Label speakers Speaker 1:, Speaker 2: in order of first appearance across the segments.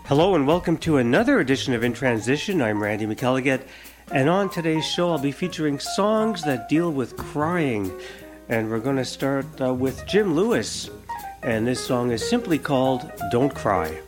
Speaker 1: Hello and welcome to another edition of In Transition. I'm Randy McElligott, and on today's show I'll be featuring songs that deal with crying. And we're going to start with Jim Lewis, and this song is simply called Don't Cry.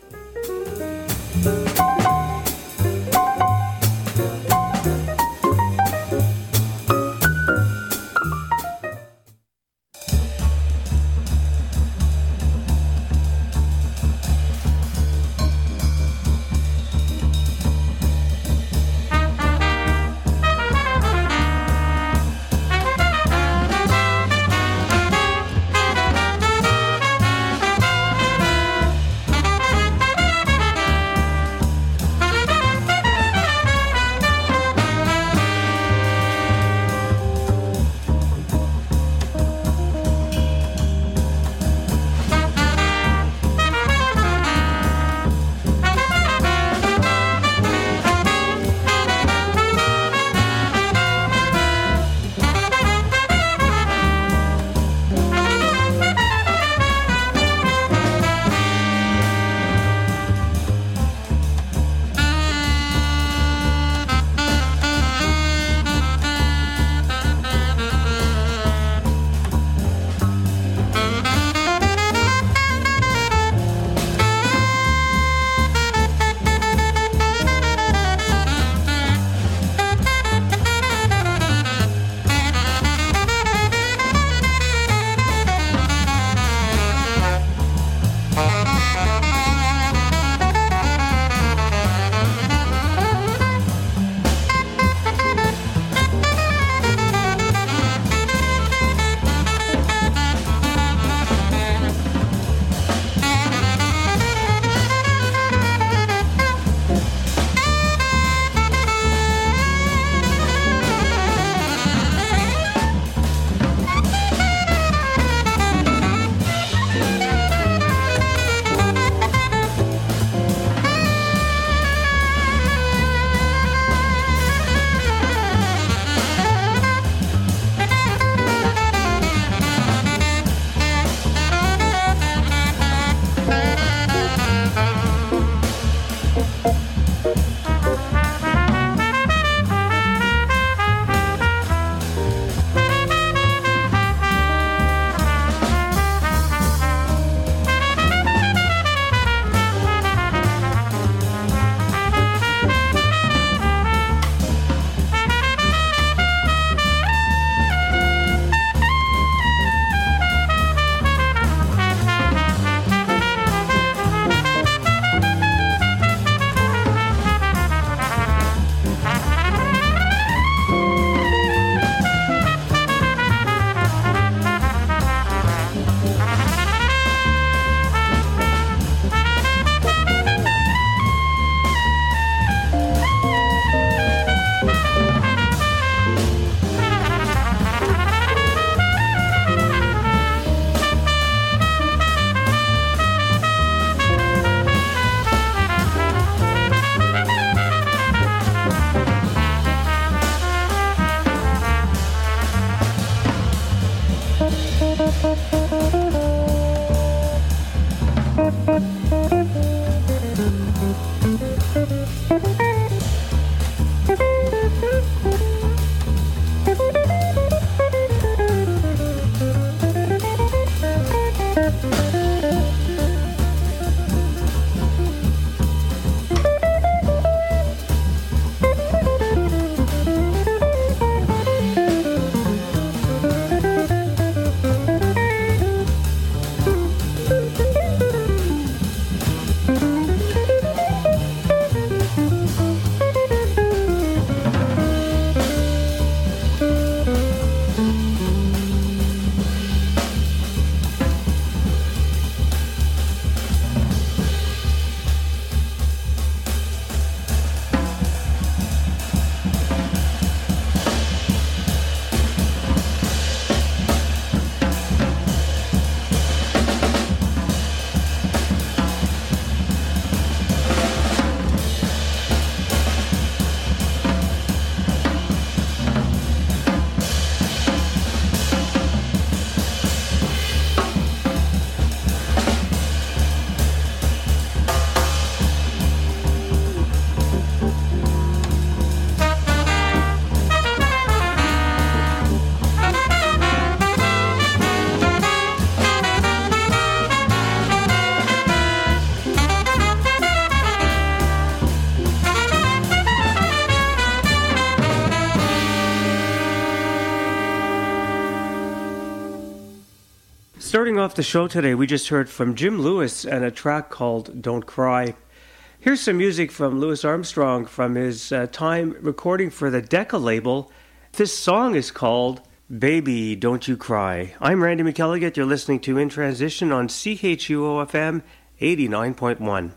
Speaker 1: off the show today, we just heard from Jim Lewis and a track called Don't Cry. Here's some music from Louis Armstrong from his time recording for the Decca label. This song is called Baby, Don't You Cry. I'm Randy McElligott. You're listening to In Transition on CHUO-FM 89.1.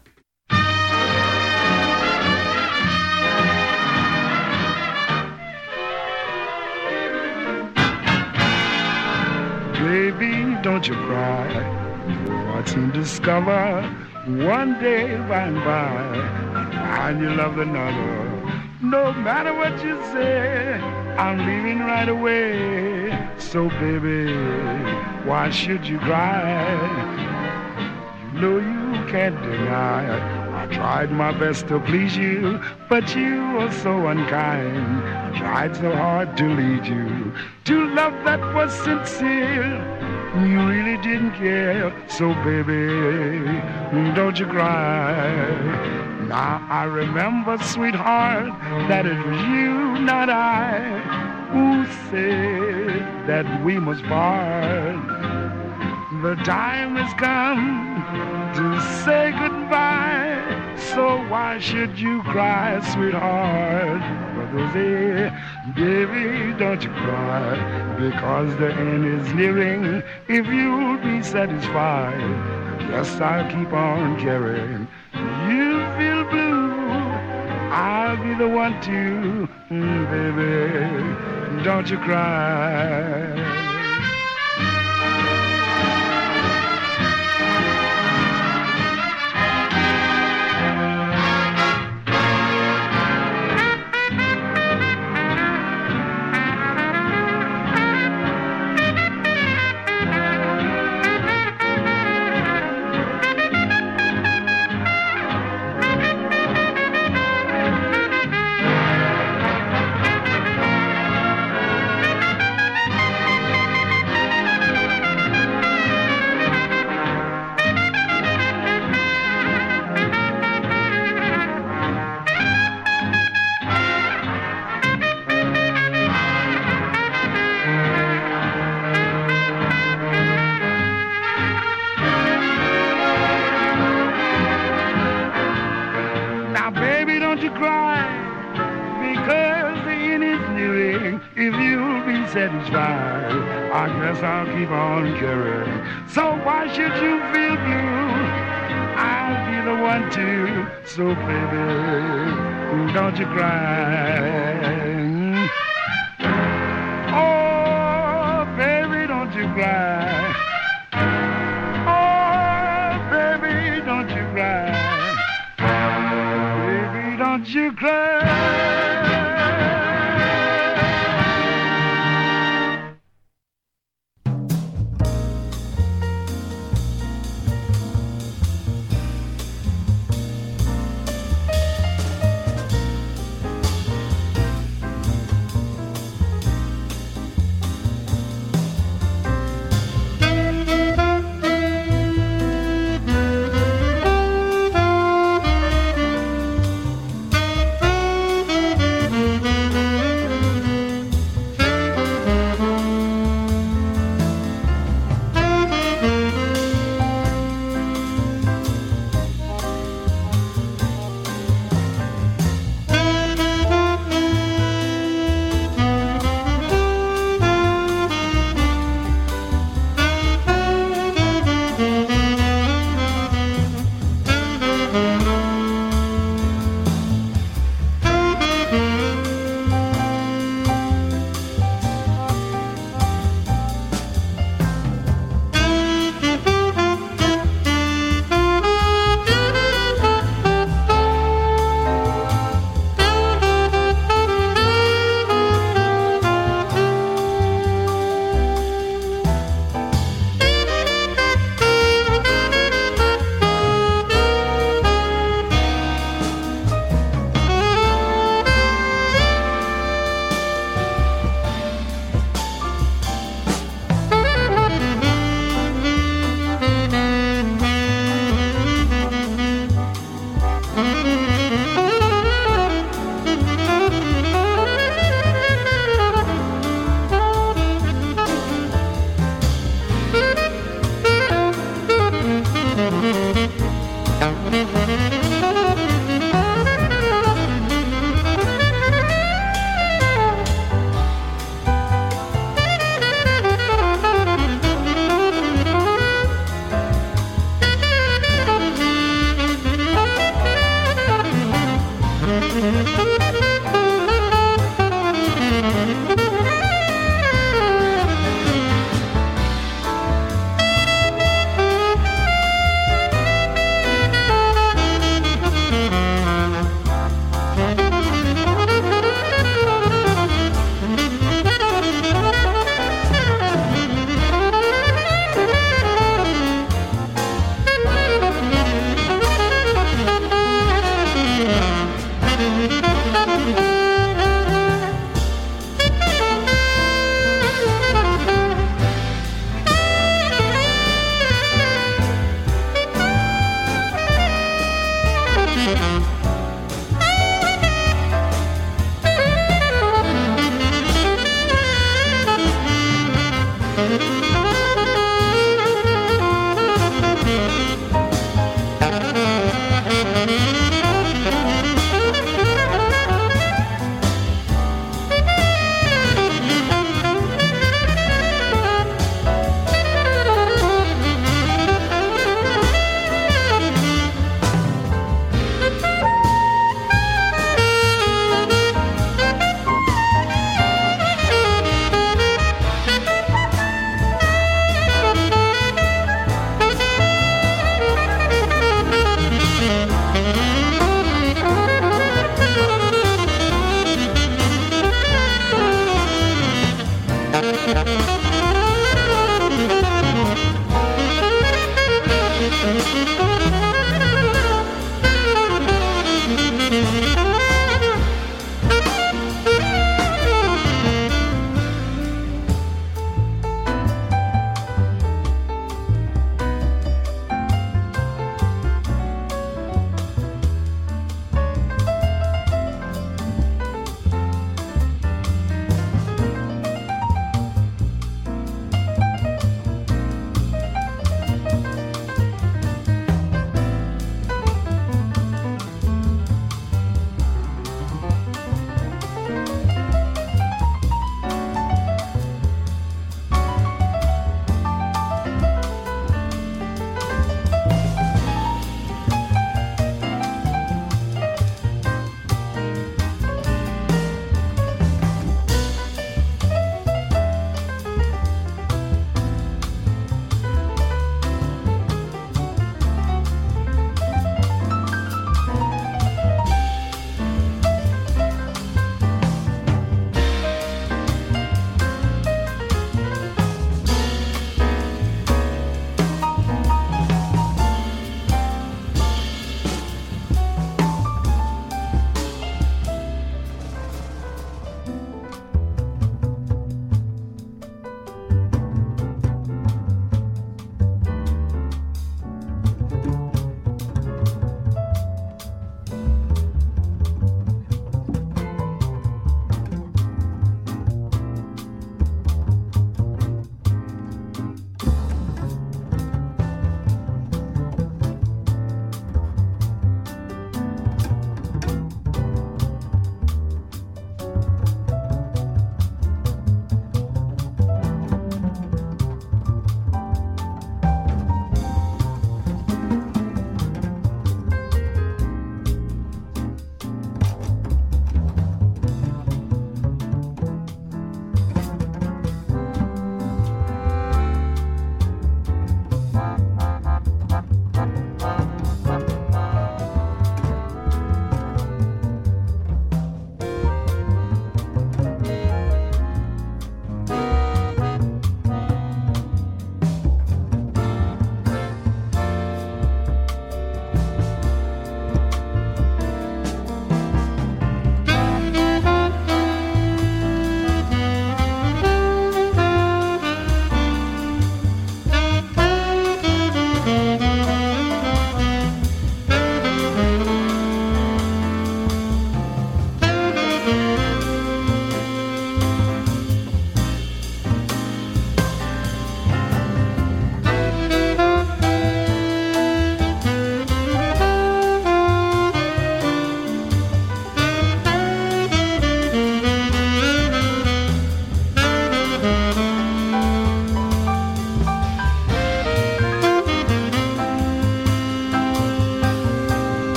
Speaker 2: Baby, don't you cry. Watch and discover one day by and by, find you love another. No matter what you say, I'm leaving right away. So baby, why should you cry? You know you can't deny I tried my best to please you, but you were so unkind. I tried so hard to lead you to love that was sincere. You really didn't care, so baby, don't you cry. Now I remember, sweetheart, that it was you, not I, who said that we must part. The time has come to say goodbye, so why should you cry, sweetheart? Brother say, baby, don't you cry, because the end is nearing. If you'll be satisfied, yes, I'll keep on caring. You feel blue, I'll be the one to, baby, don't you cry. Satisfied, I guess I'll keep on caring. So why should you feel blue? I'll be the one to. So baby, don't you cry. Oh, baby, don't you cry. Oh, baby, don't you cry. Baby, don't you cry.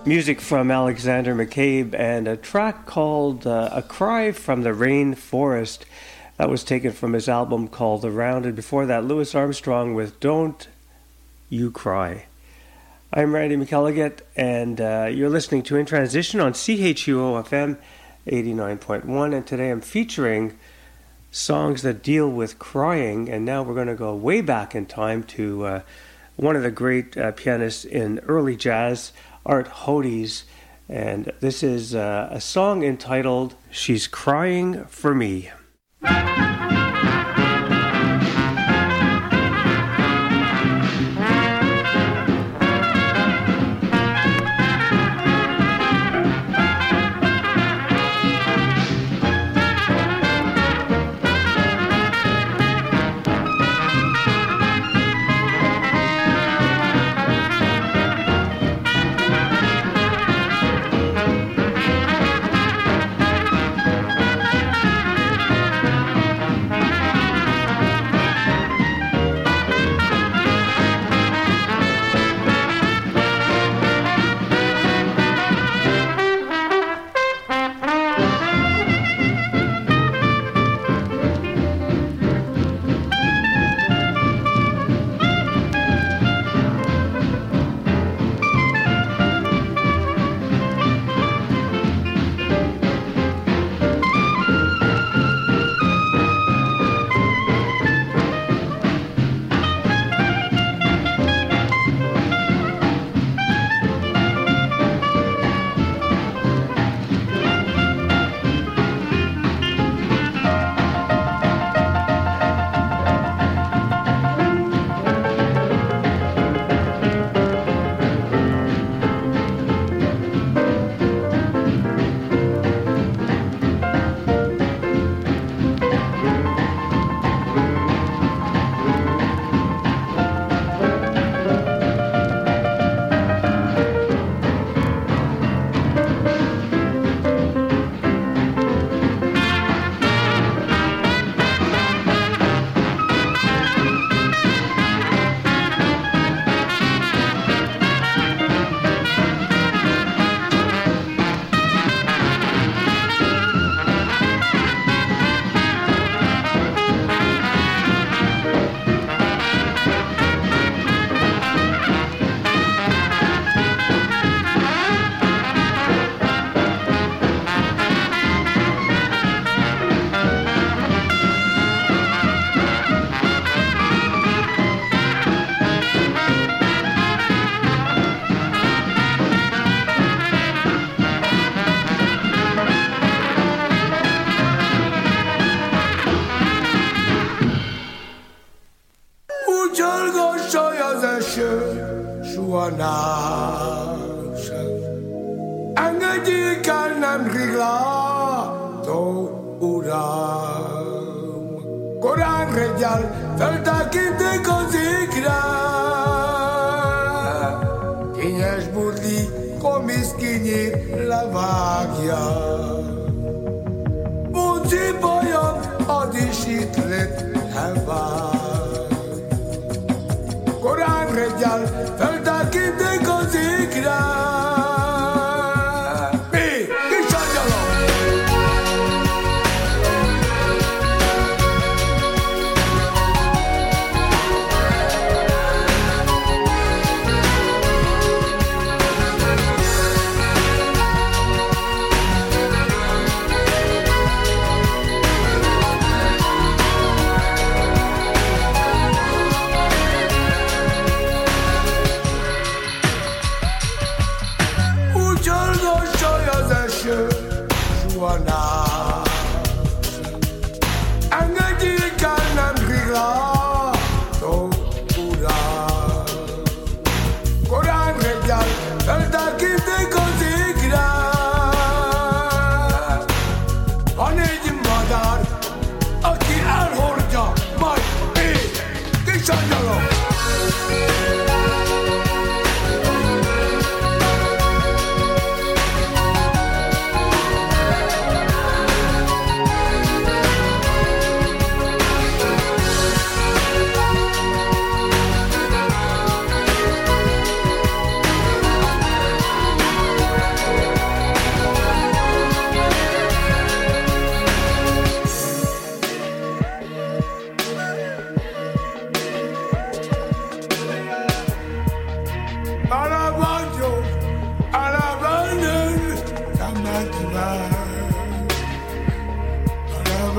Speaker 1: Music from Alexander McCabe and a track called A Cry from the Rainforest. That was taken from his album called The Round, and before that, Louis Armstrong with Don't You Cry. I'm Randy McElligott, and you're listening to In Transition on CHUO-FM 89.1, and today I'm featuring songs that deal with crying, and now we're going to go way back in time to one of the great pianists in early jazz, Art Hodes, and this is a song entitled She's Crying for Me.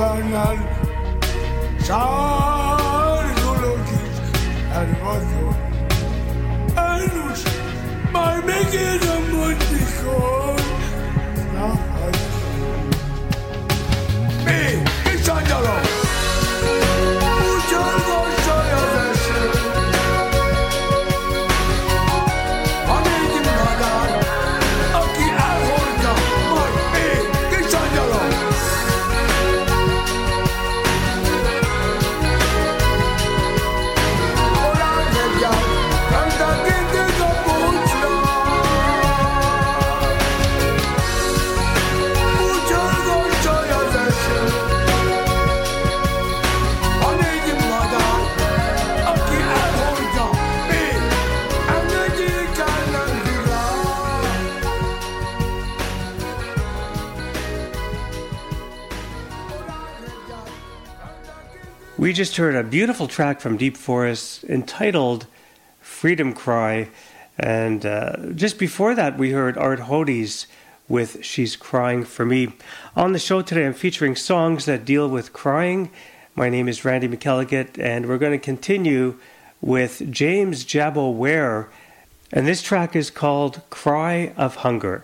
Speaker 2: eternal sarcologis hervator anus my megid monticon me Isandalo
Speaker 1: We just heard a beautiful track from Deep Forest entitled Freedom Cry. And just before that, we heard Art Hodes with She's Crying for Me. On the show today, I'm featuring songs that deal with crying. My name is Randy McElligott, and we're going to continue with James Jabbo Ware. And this track is called Cry of Hunger.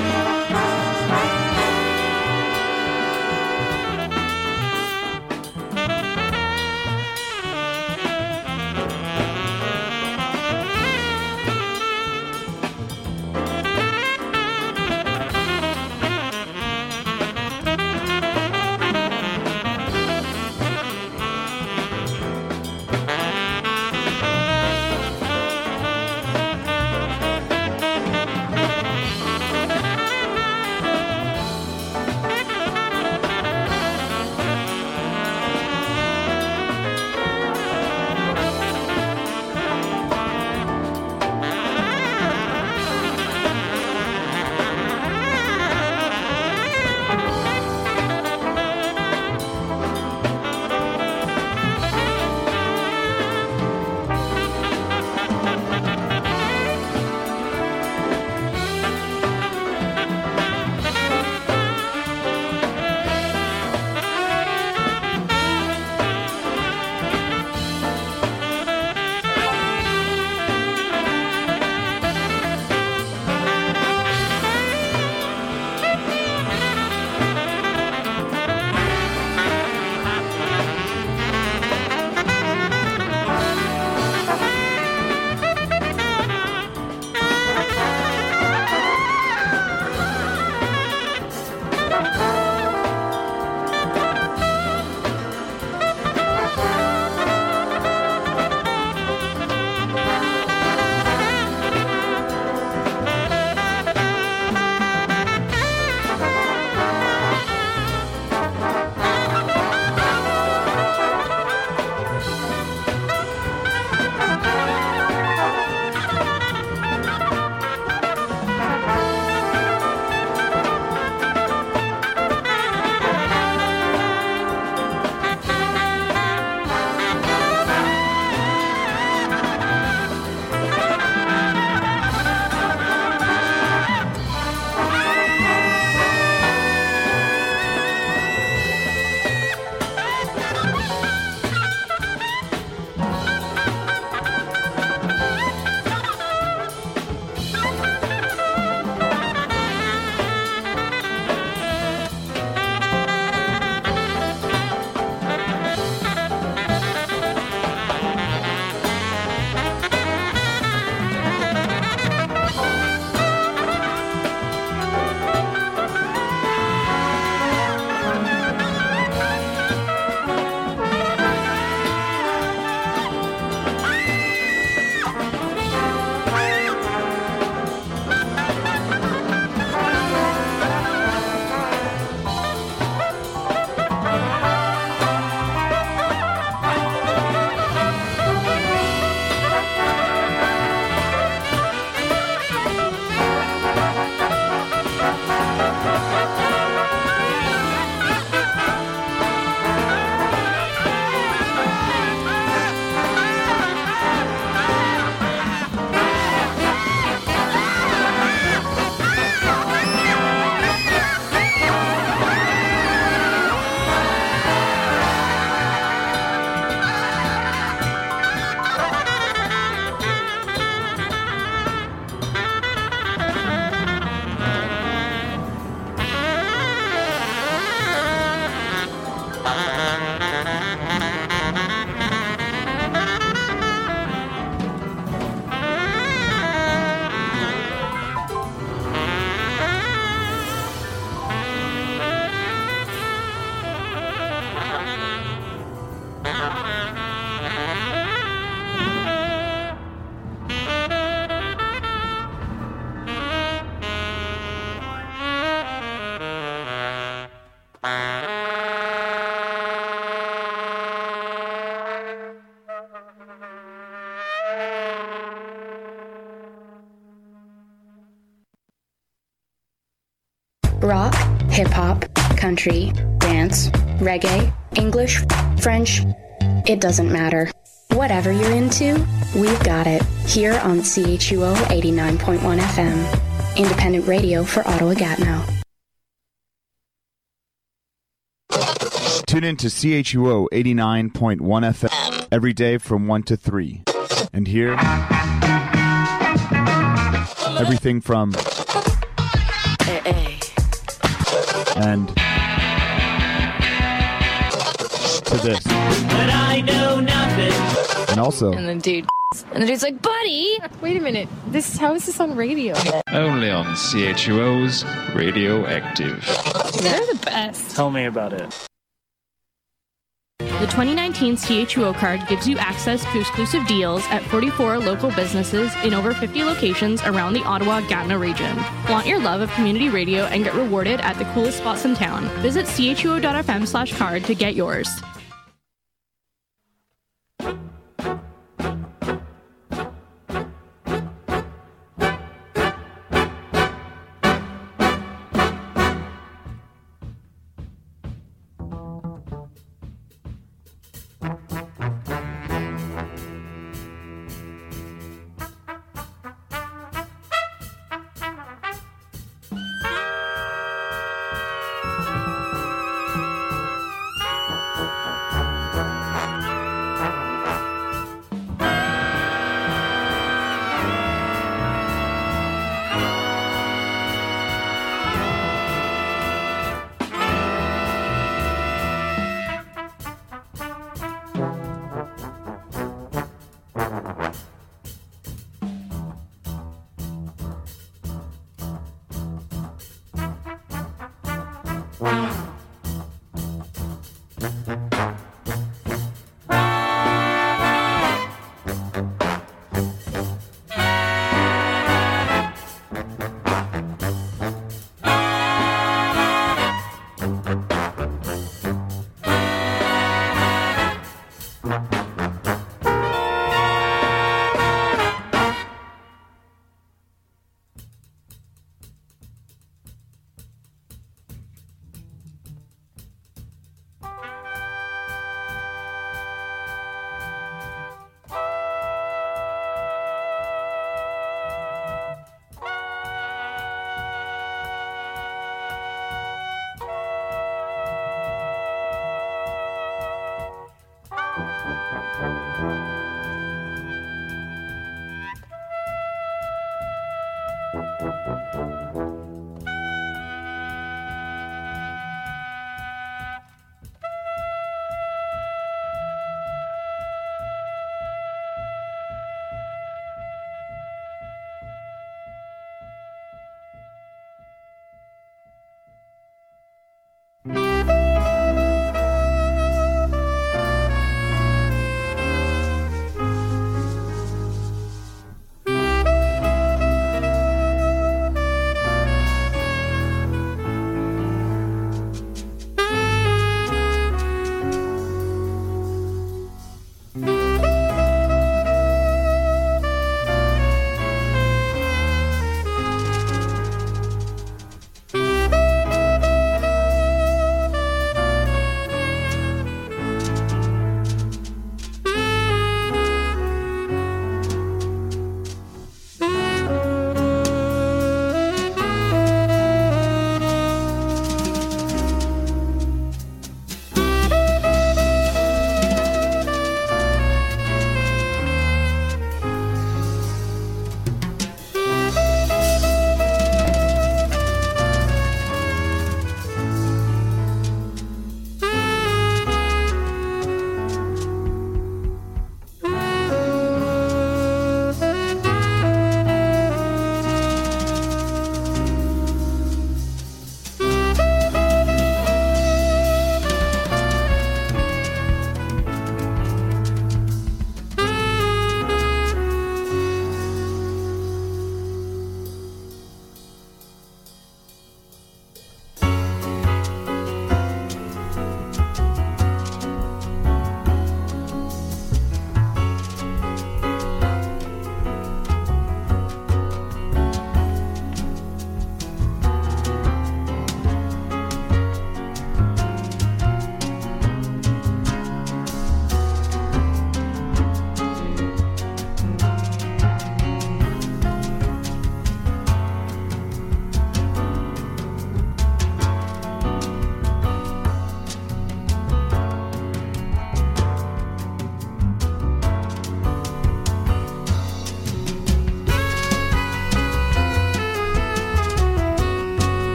Speaker 3: rock, hip-hop, country, dance, reggae, English, French, it doesn't matter. Whatever you're into, we've got it here on CHUO 89.1 FM, independent radio for Ottawa-Gatineau.
Speaker 4: Tune in to CHUO 89.1 FM every day from 1 to 3 and hear everything from And to this.
Speaker 5: But I know nothing.
Speaker 4: And also.
Speaker 6: And the dude's like, buddy!
Speaker 7: Wait a minute. How is this on radio?
Speaker 8: Only on CHUO's Radioactive.
Speaker 7: They're the best.
Speaker 9: Tell me about it.
Speaker 10: The 2019 CHUO card gives you access to exclusive deals at 44 local businesses in over 50 locations around the Ottawa-Gatineau region. Flaunt your love of community radio and get rewarded at the coolest spots in town. Visit chuo.fm/card to get yours.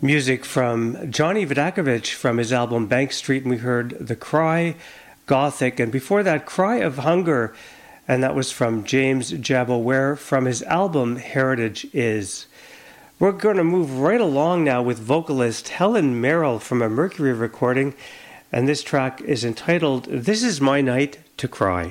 Speaker 1: Music from Johnny Vidakovich from his album Bank Street, and we heard The Cry, Gothic, and before that, Cry of Hunger, and that was from James Jabo Ware from his album Heritage Is. We're going to move right along now with vocalist Helen Merrill from a Mercury recording, and this track is entitled This Is My Night to Cry.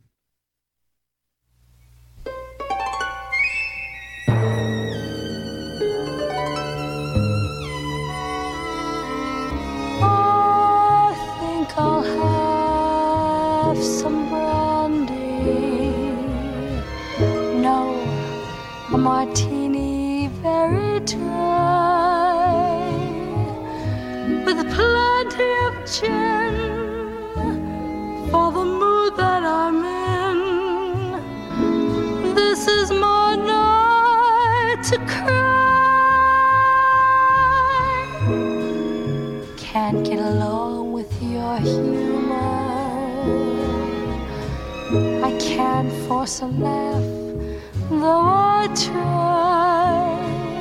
Speaker 9: I'll have some brandy. No, a martini very dry, with plenty of gin for the mood that I'm in. This is my night to cry. Can't get along with your humor. I can't force a laugh, though I try.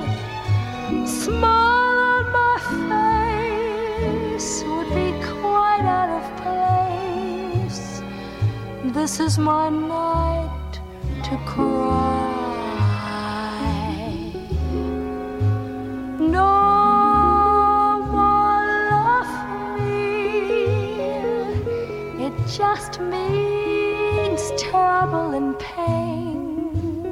Speaker 9: Smile on my face would be quite out of place. This is my night to cry. No just means trouble and pain.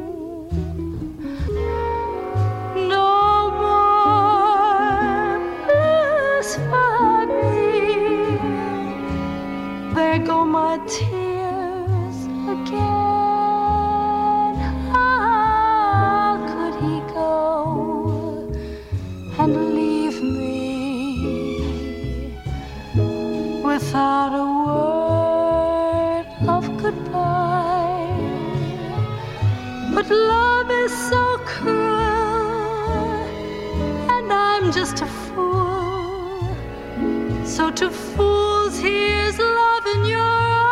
Speaker 9: No more bliss for me. There go my tears again. How could he go and leave me without a word of goodbye? But love is so cruel, and I'm just a fool. So to fools here's love in your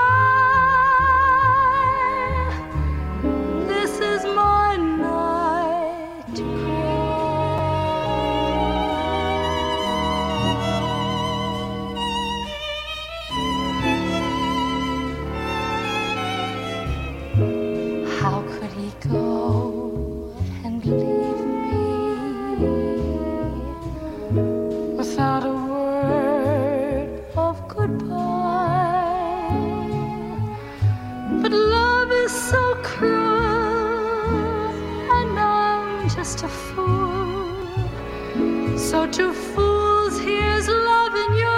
Speaker 9: eye. This is my night to how could he go and leave me without a word of goodbye? But love is so cruel, and I'm just a fool. So to fools here's love in your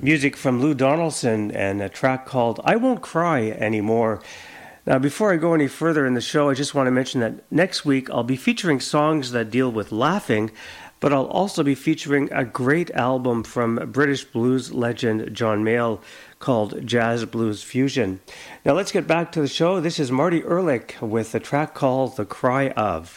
Speaker 1: Music from Lou Donaldson and a track called I Won't Cry Anymore. Now, before I go any further in the show, I just want to mention that next week I'll be featuring songs that deal with laughing, but I'll also be featuring a great album from British blues legend John Mayall called Jazz Blues Fusion. Now, let's get back to the show. This is Marty Ehrlich with a track called The Cry Of.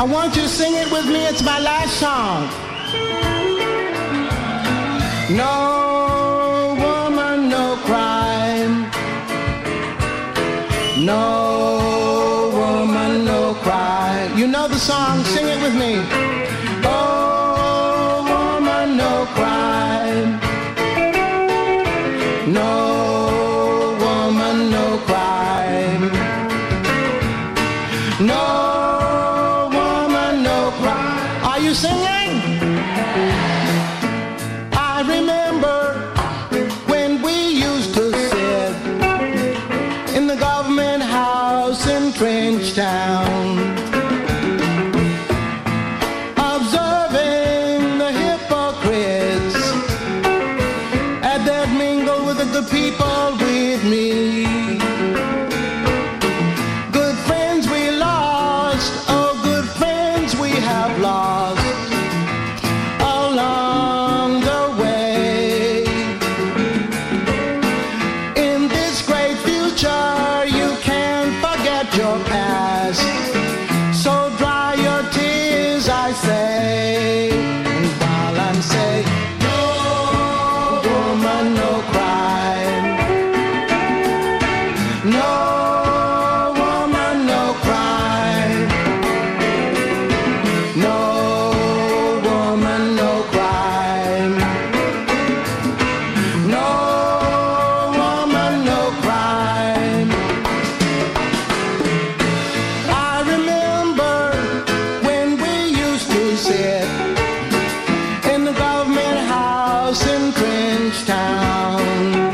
Speaker 11: I want you to sing it with me. It's my last song. No woman, no crime. No woman, no cry. You know the song, sing it with me. Oh, woman, no crime. No woman, no crime. No woman, no cry. Are you singing? I remember when we used to sit in the government house in Trenchtown, observing the hypocrites as they'd mingle with the good people with me. Good friends we lost, oh good friends we have lost along the way. In this great future you can't forget your past, so dry your tears I say, and while I'm saying no woman, no crime. No woman, no crime. No woman, no crime. No woman, no crime. I remember when we used to sit in the government house in Trenchtown,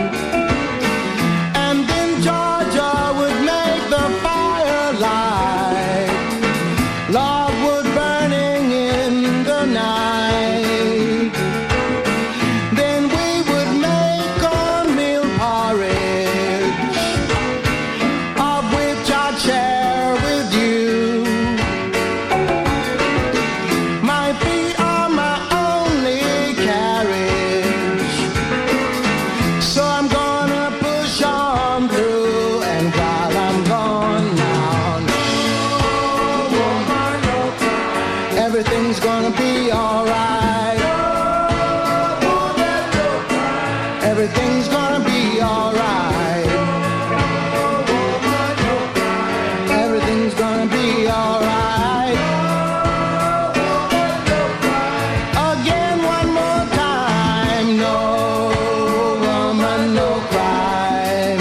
Speaker 11: and then Georgia would make the firelight, logwood burning in the night. Then we would make cornmeal porridge, of which I'd share with you. My feet are my only carriage, so I'm gonna push on through, and while I'm gone now, no woman, no cry. Everything's gonna be alright. No woman, no cry. Everything's gonna be alright. No woman, no cry. Everything's gonna be alright. No woman, no cry. Again, one more time. No woman, no crime.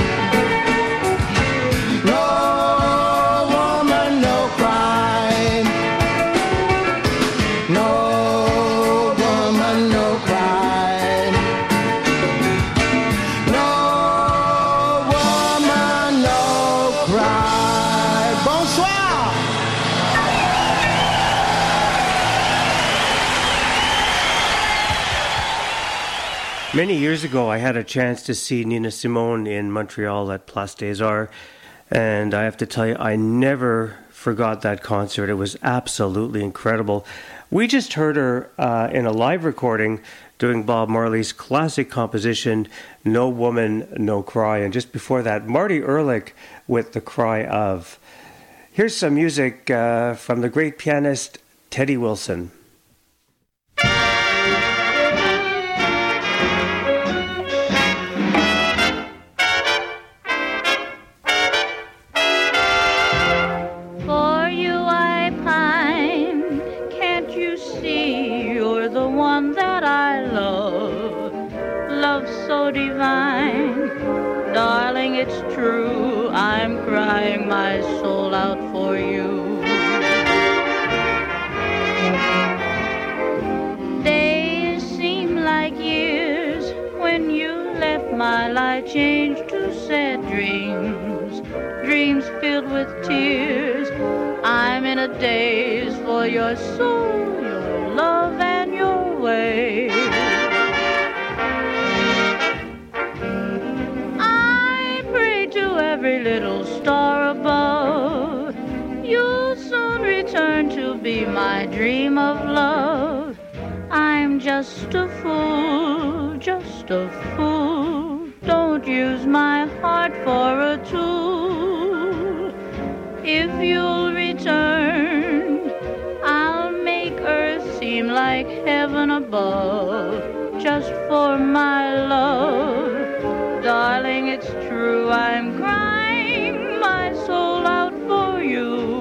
Speaker 11: No woman, no crime. No woman, no crime. No woman, no cry. Bonsoir.
Speaker 1: Many years ago, I had a chance to see Nina Simone in Montreal at Place des Arts, and I have to tell you, I never forgot that concert. It was absolutely incredible. We just heard her in a live recording doing Bob Marley's classic composition, No Woman, No Cry, and just before that, Marty Ehrlich with The Cry Of. Here's some music from the great pianist Teddy Wilson.
Speaker 9: For you I pine, can't you see you're the one that I love? Love so divine, darling, it's true, I'm crying my soul out for you. Days seem like years when you left, my life changed to sad dreams, dreams filled with tears. I'm in a daze for your soul, your love, and your way. I pray to every little star above, you'll soon return to be my dream of love. I'm just a fool, just a fool. Don't use my heart for a tool. If you'll return, like heaven above, just for my love. Darling, it's true, I'm crying my soul out for you.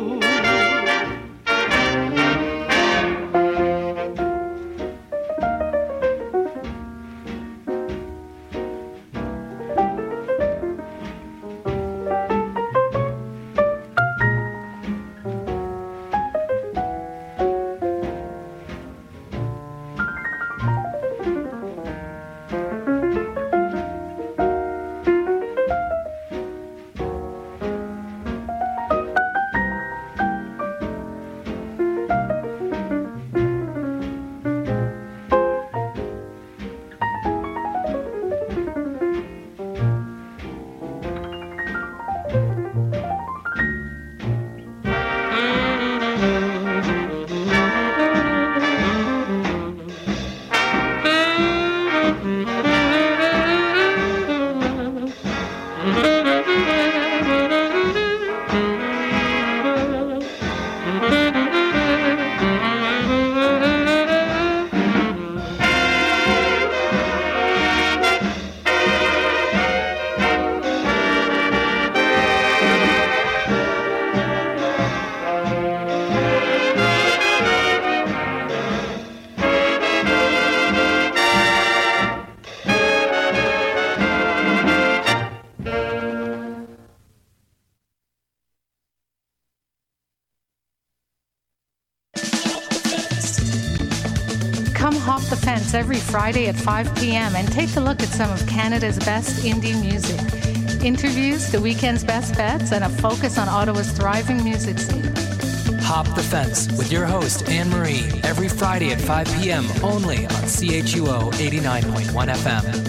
Speaker 12: Every Friday at 5 p.m. and take a look at some of Canada's best indie music. Interviews, the weekend's best bets, and a focus on Ottawa's thriving music scene.
Speaker 13: Hop the Fence with your host, Anne-Marie, every Friday at 5 p.m. only on CHUO 89.1 FM.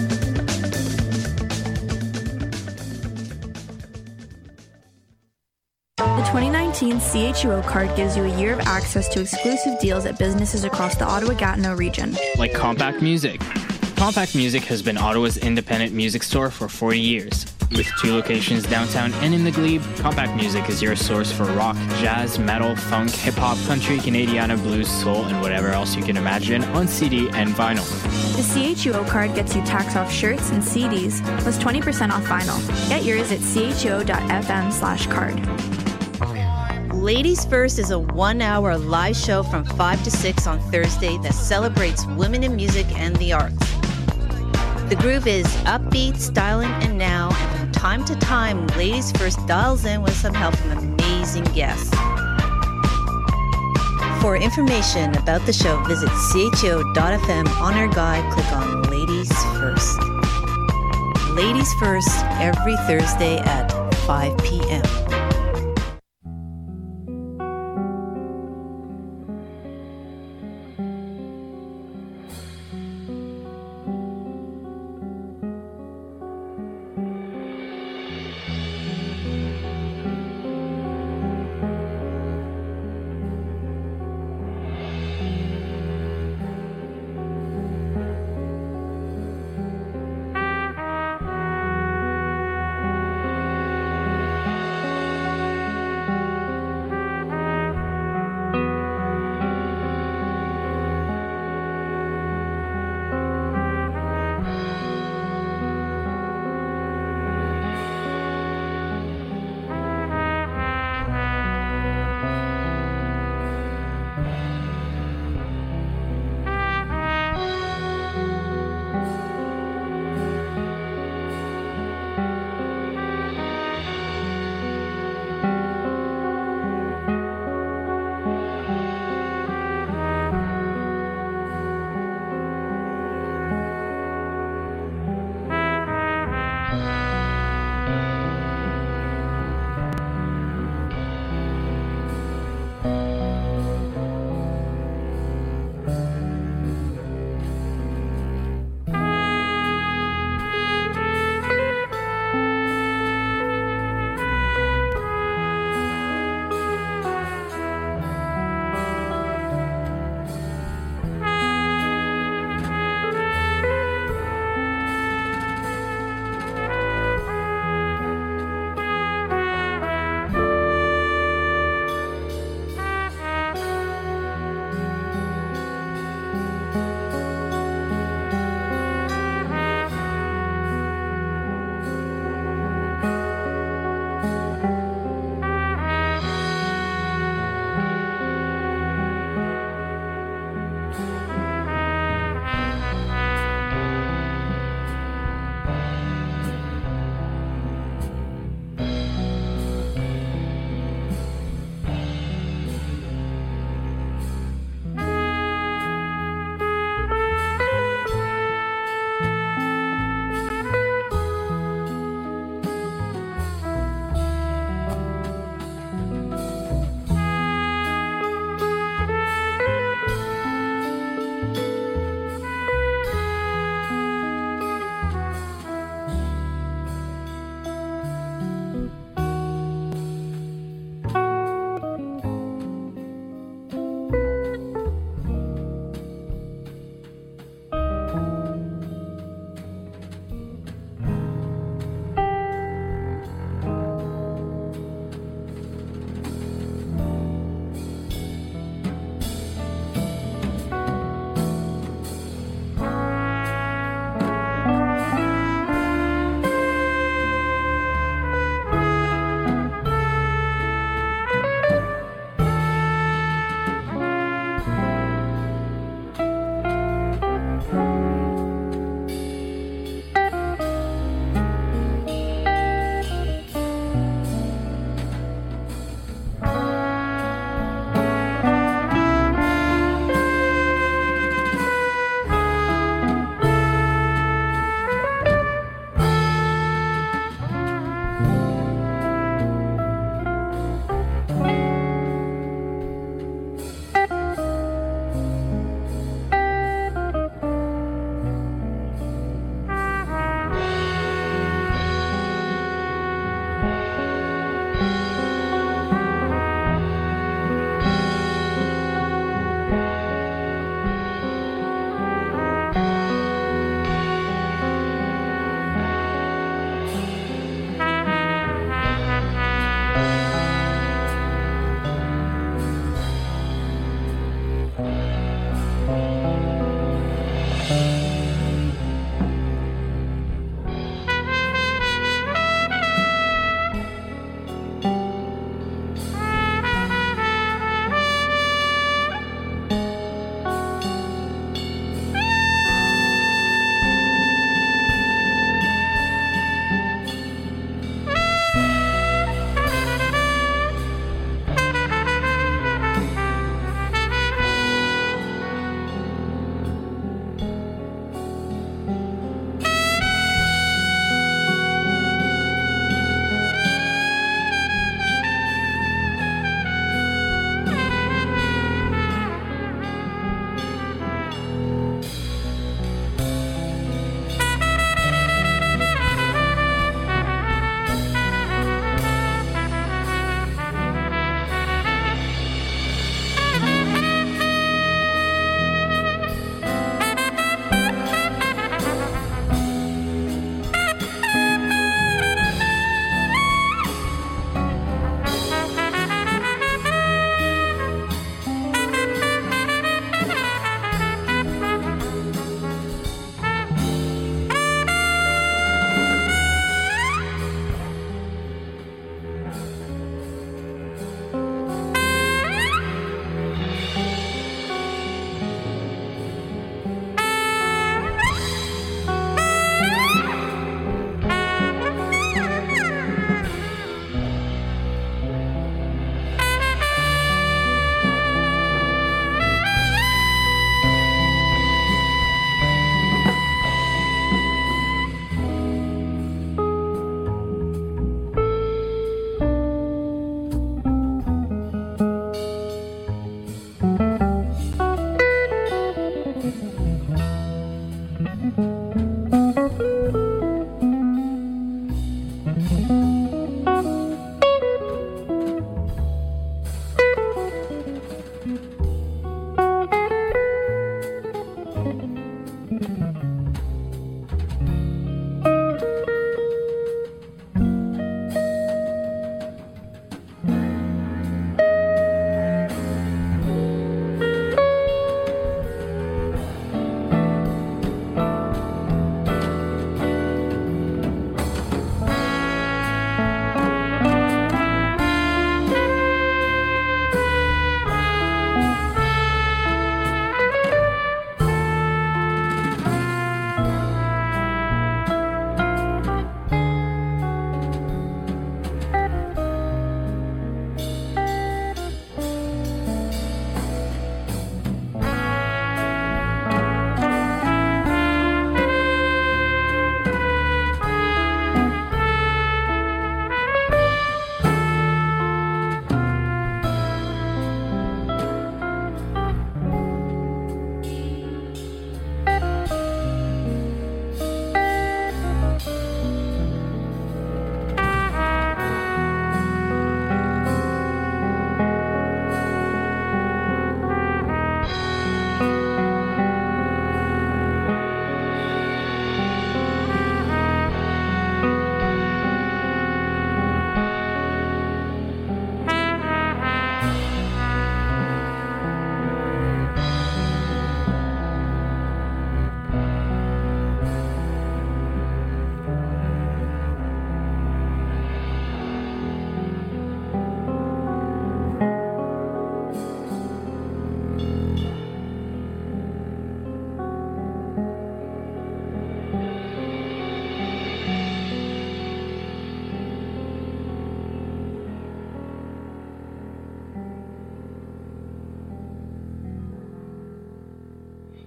Speaker 14: The 2019 CHUO card gives you a year of access to exclusive deals at businesses across the Ottawa-Gatineau region.
Speaker 15: Like Compact Music. Compact Music has been Ottawa's independent music store for 40 years. With 2 locations downtown and in the Glebe, Compact Music is your source for rock, jazz, metal, funk, hip-hop, country, Canadiana, blues, soul, and whatever else you can imagine on CD and vinyl.
Speaker 14: The CHUO card gets you tax-off shirts and CDs, plus 20% off vinyl. Get yours at chuo.fm/card.
Speaker 16: Ladies First is a 1-hour live show from 5 to 6 on Thursday that celebrates women in music and the arts. The groove is upbeat, styling, and now, and from time to time, Ladies First dials in with some help from amazing guests. For information about the show, visit chuo.fm. On our guide, click on Ladies First. Ladies First, every Thursday at 5 p.m.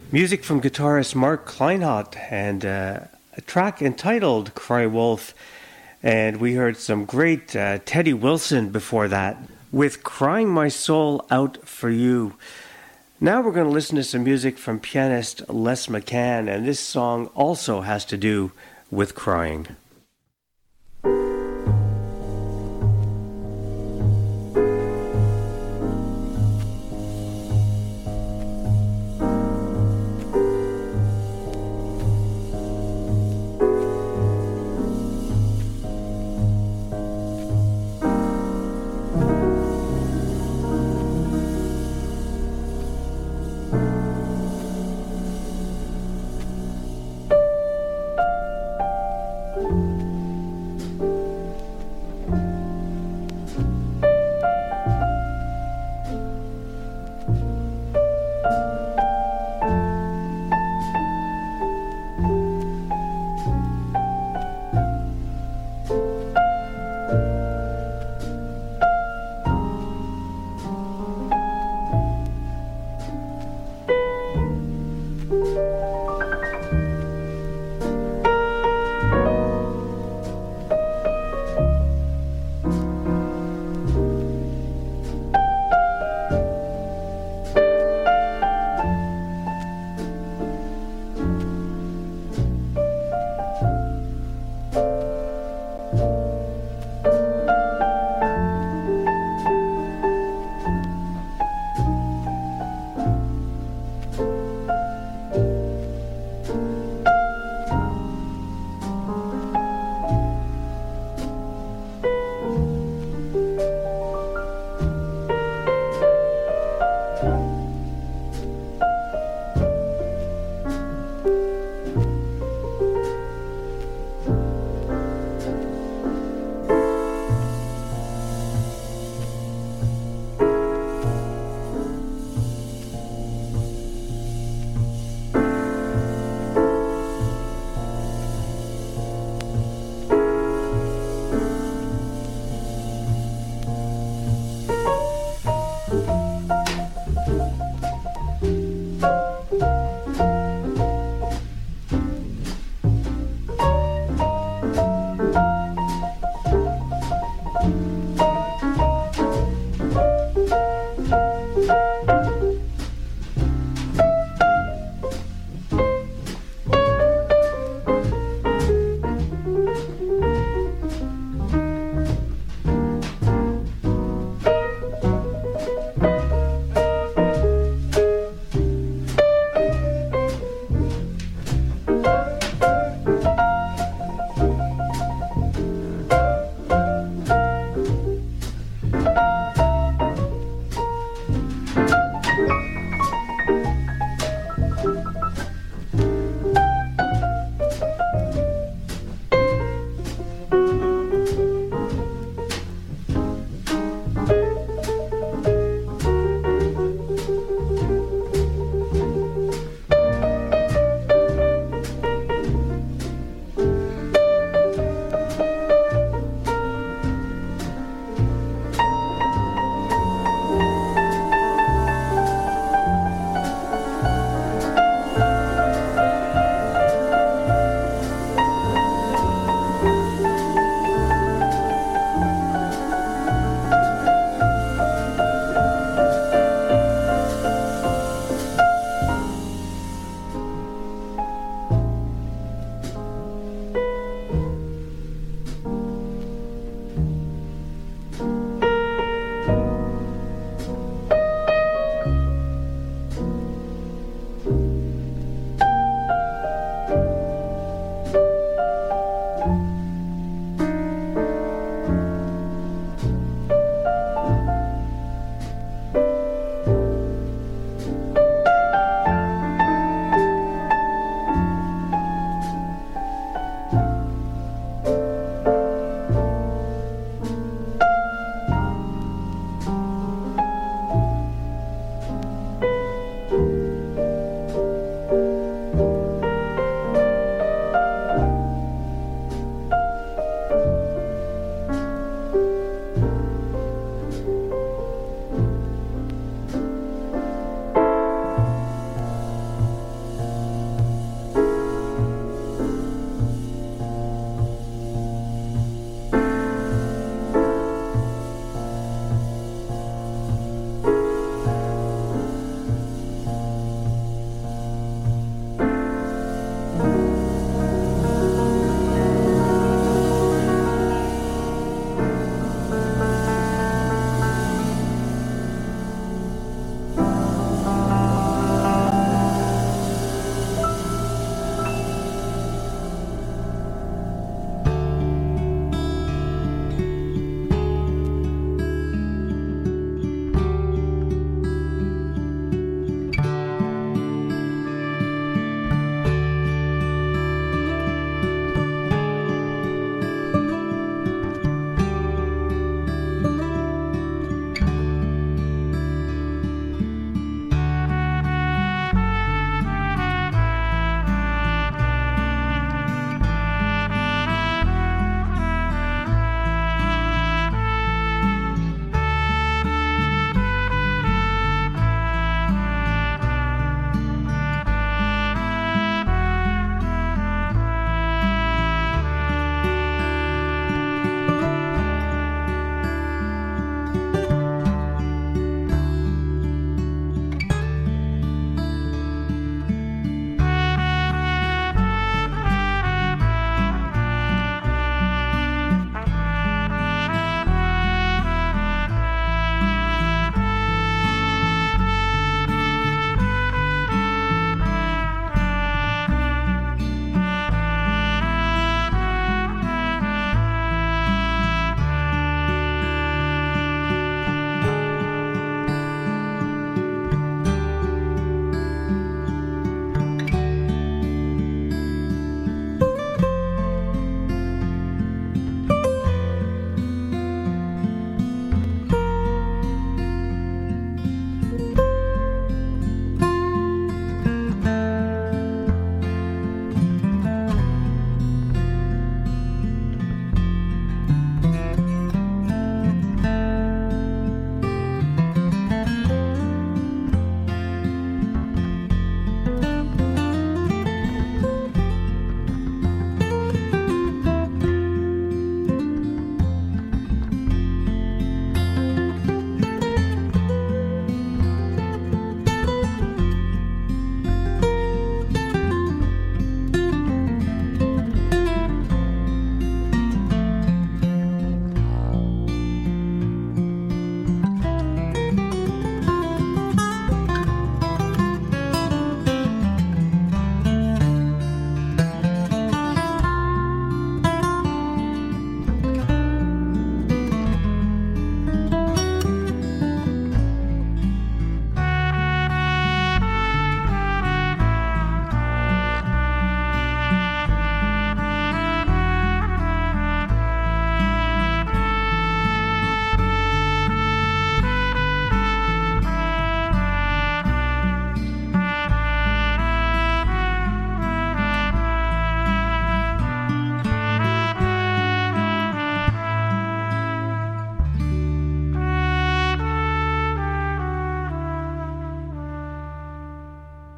Speaker 1: Music from guitarist Mark Kleinhut and a track entitled Cry Wolf. And we heard some great Teddy Wilson before that with Crying My Soul Out For You. Now we're going to listen to some music from pianist Les McCann, and this song also has to do with crying.
Speaker 17: you.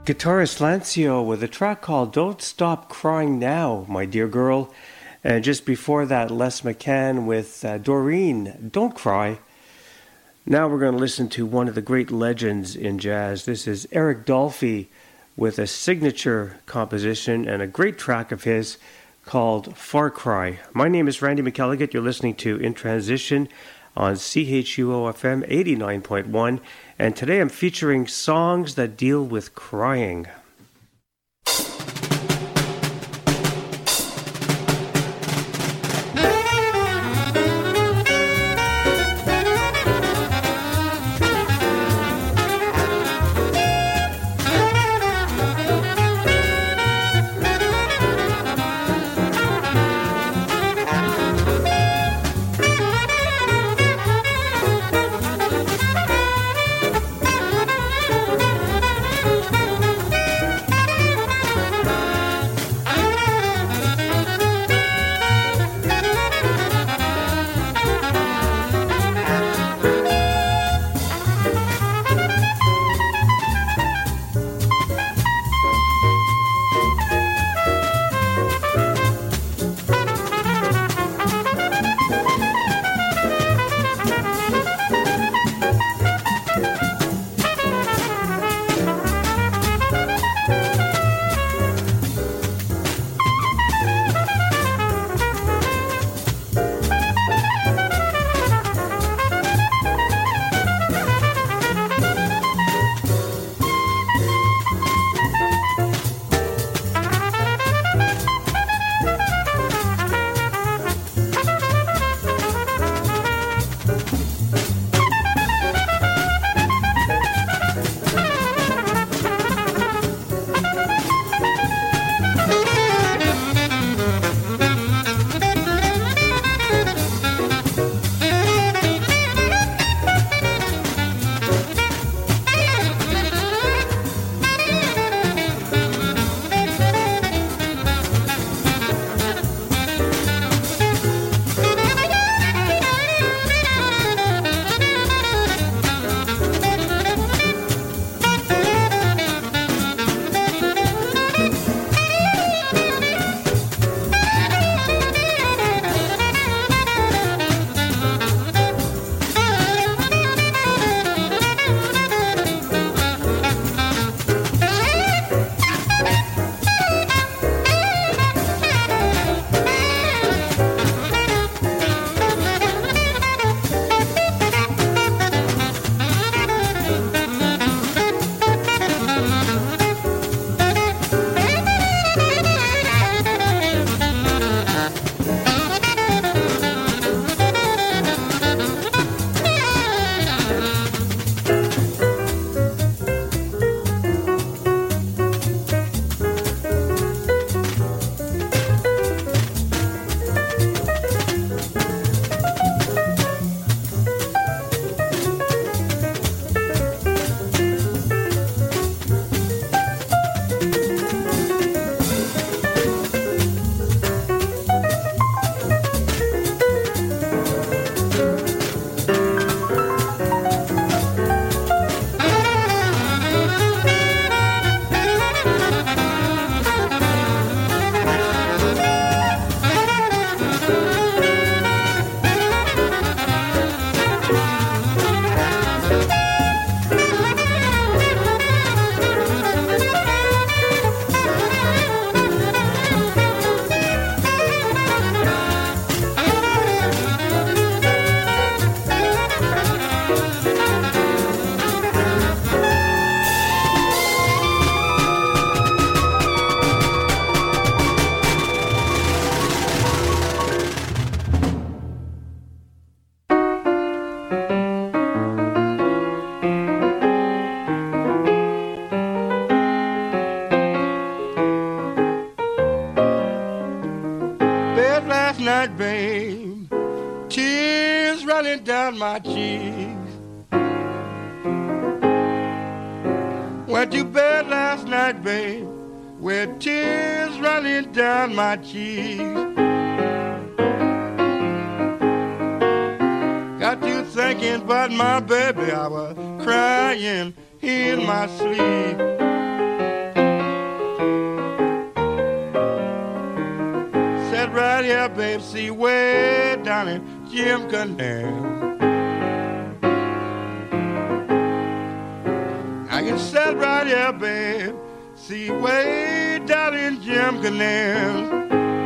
Speaker 1: Guitarist Lancio with a track called Don't Stop Crying Now, My Dear Girl. And just before that, Les McCann with Doreen, Don't Cry. Now we're going to listen to one of the great legends in jazz. This is Eric Dolphy with a signature composition and a great track of his called Far Cry. My name is Randy McElligott. You're listening to In Transition on CHUO FM 89.1. And today I'm featuring songs that deal with crying.
Speaker 2: night, babe, tears running down my cheeks. Went to bed last night, babe, with tears running down my cheeks. Got to thinking about my baby, I was crying in my sleep. babe, see way down in Jim Canal. I can sit right here, babe, see way down in Jim Canal.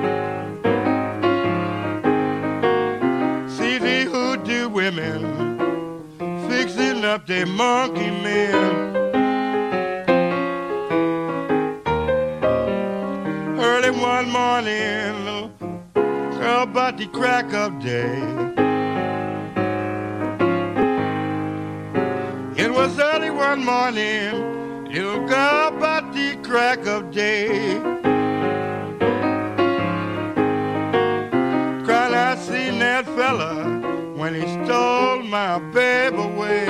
Speaker 2: See the hoodoo women fixing up their monkey men. Early one morning, girl, about the crack of day. It was early one morning, little girl, about the crack of day. Cried, I seen that fella when he stole my baby away.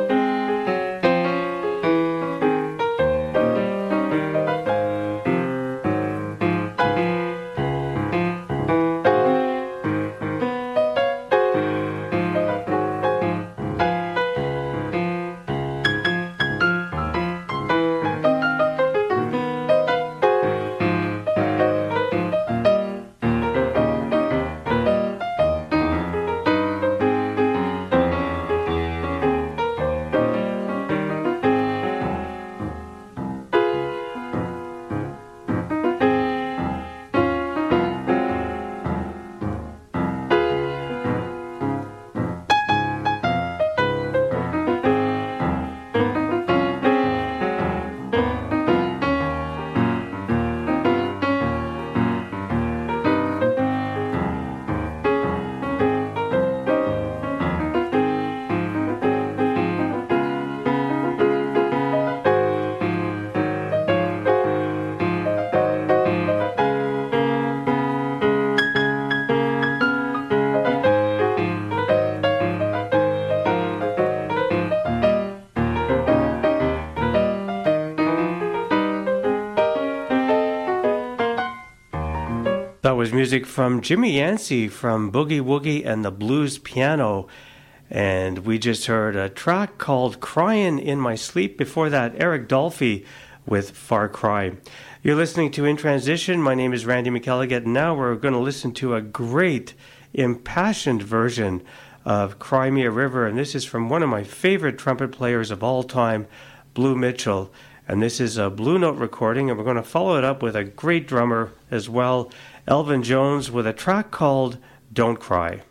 Speaker 1: That was music from Jimmy Yancey from Boogie Woogie and the Blues Piano. And we just heard a track called Crying in My Sleep. Before that, Eric Dolphy with Far Cry. You're listening to In Transition. My name is Randy McElligott. Now we're going to listen to a great, impassioned version of Cry Me a River. And this is from one of my favorite trumpet players of all time, Blue Mitchell. And this is a Blue Note recording. And we're going to follow it up with a great drummer as well, Elvin Jones, with a track called Don't Cry.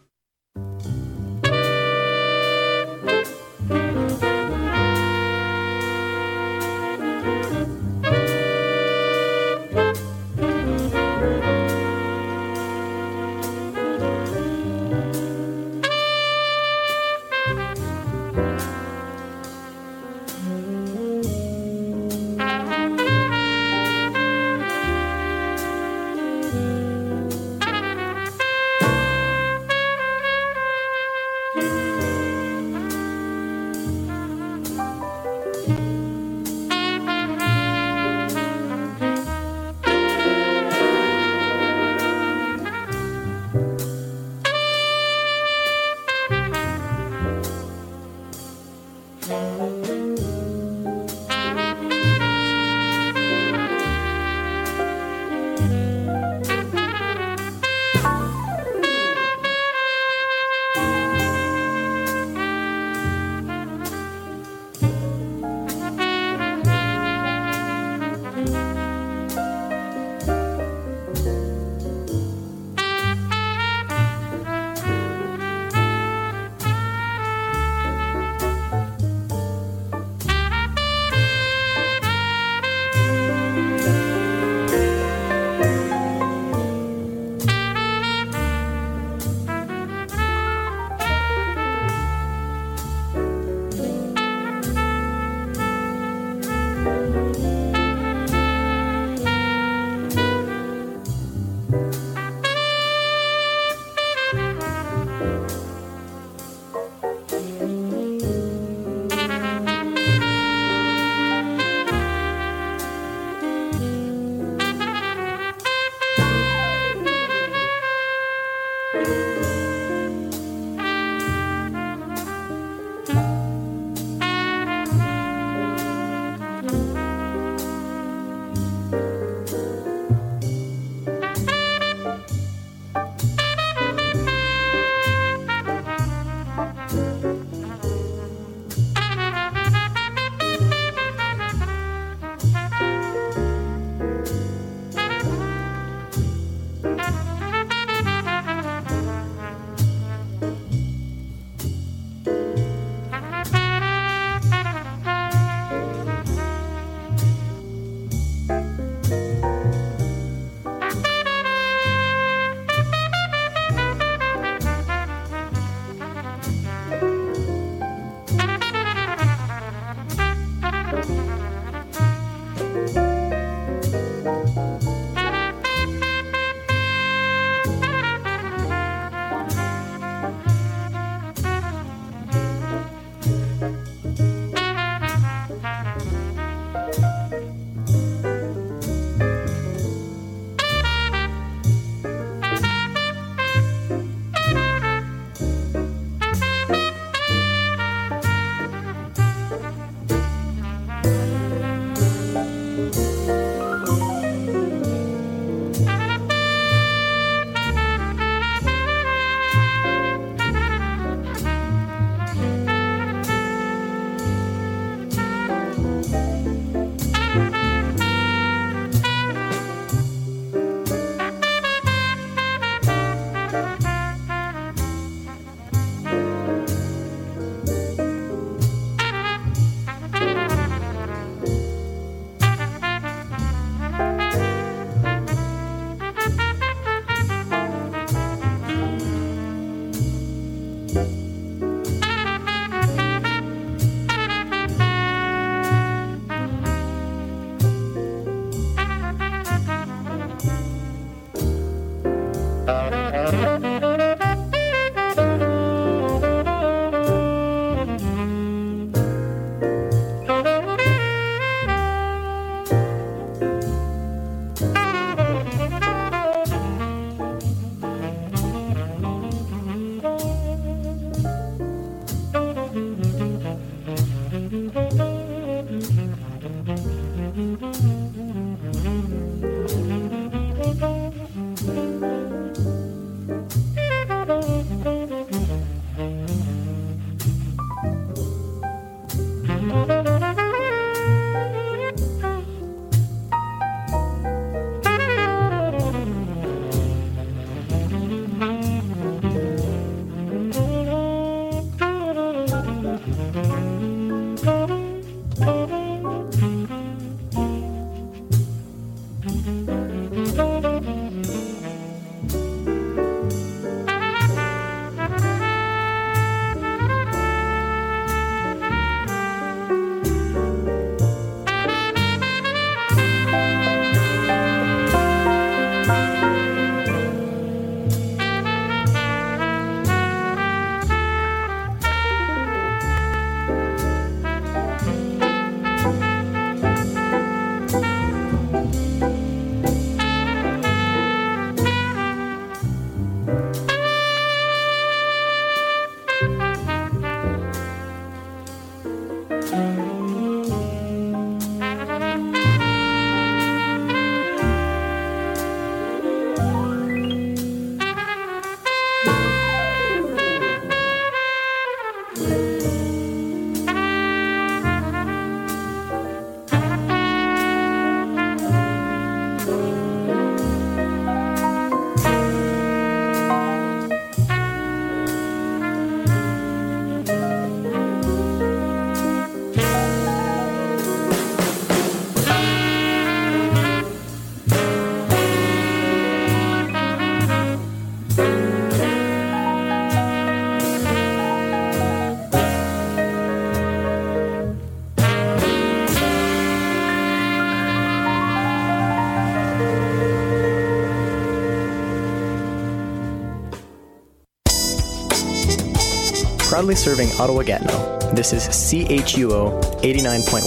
Speaker 17: Proudly serving Ottawa-Gatineau, this is CHUO 89.1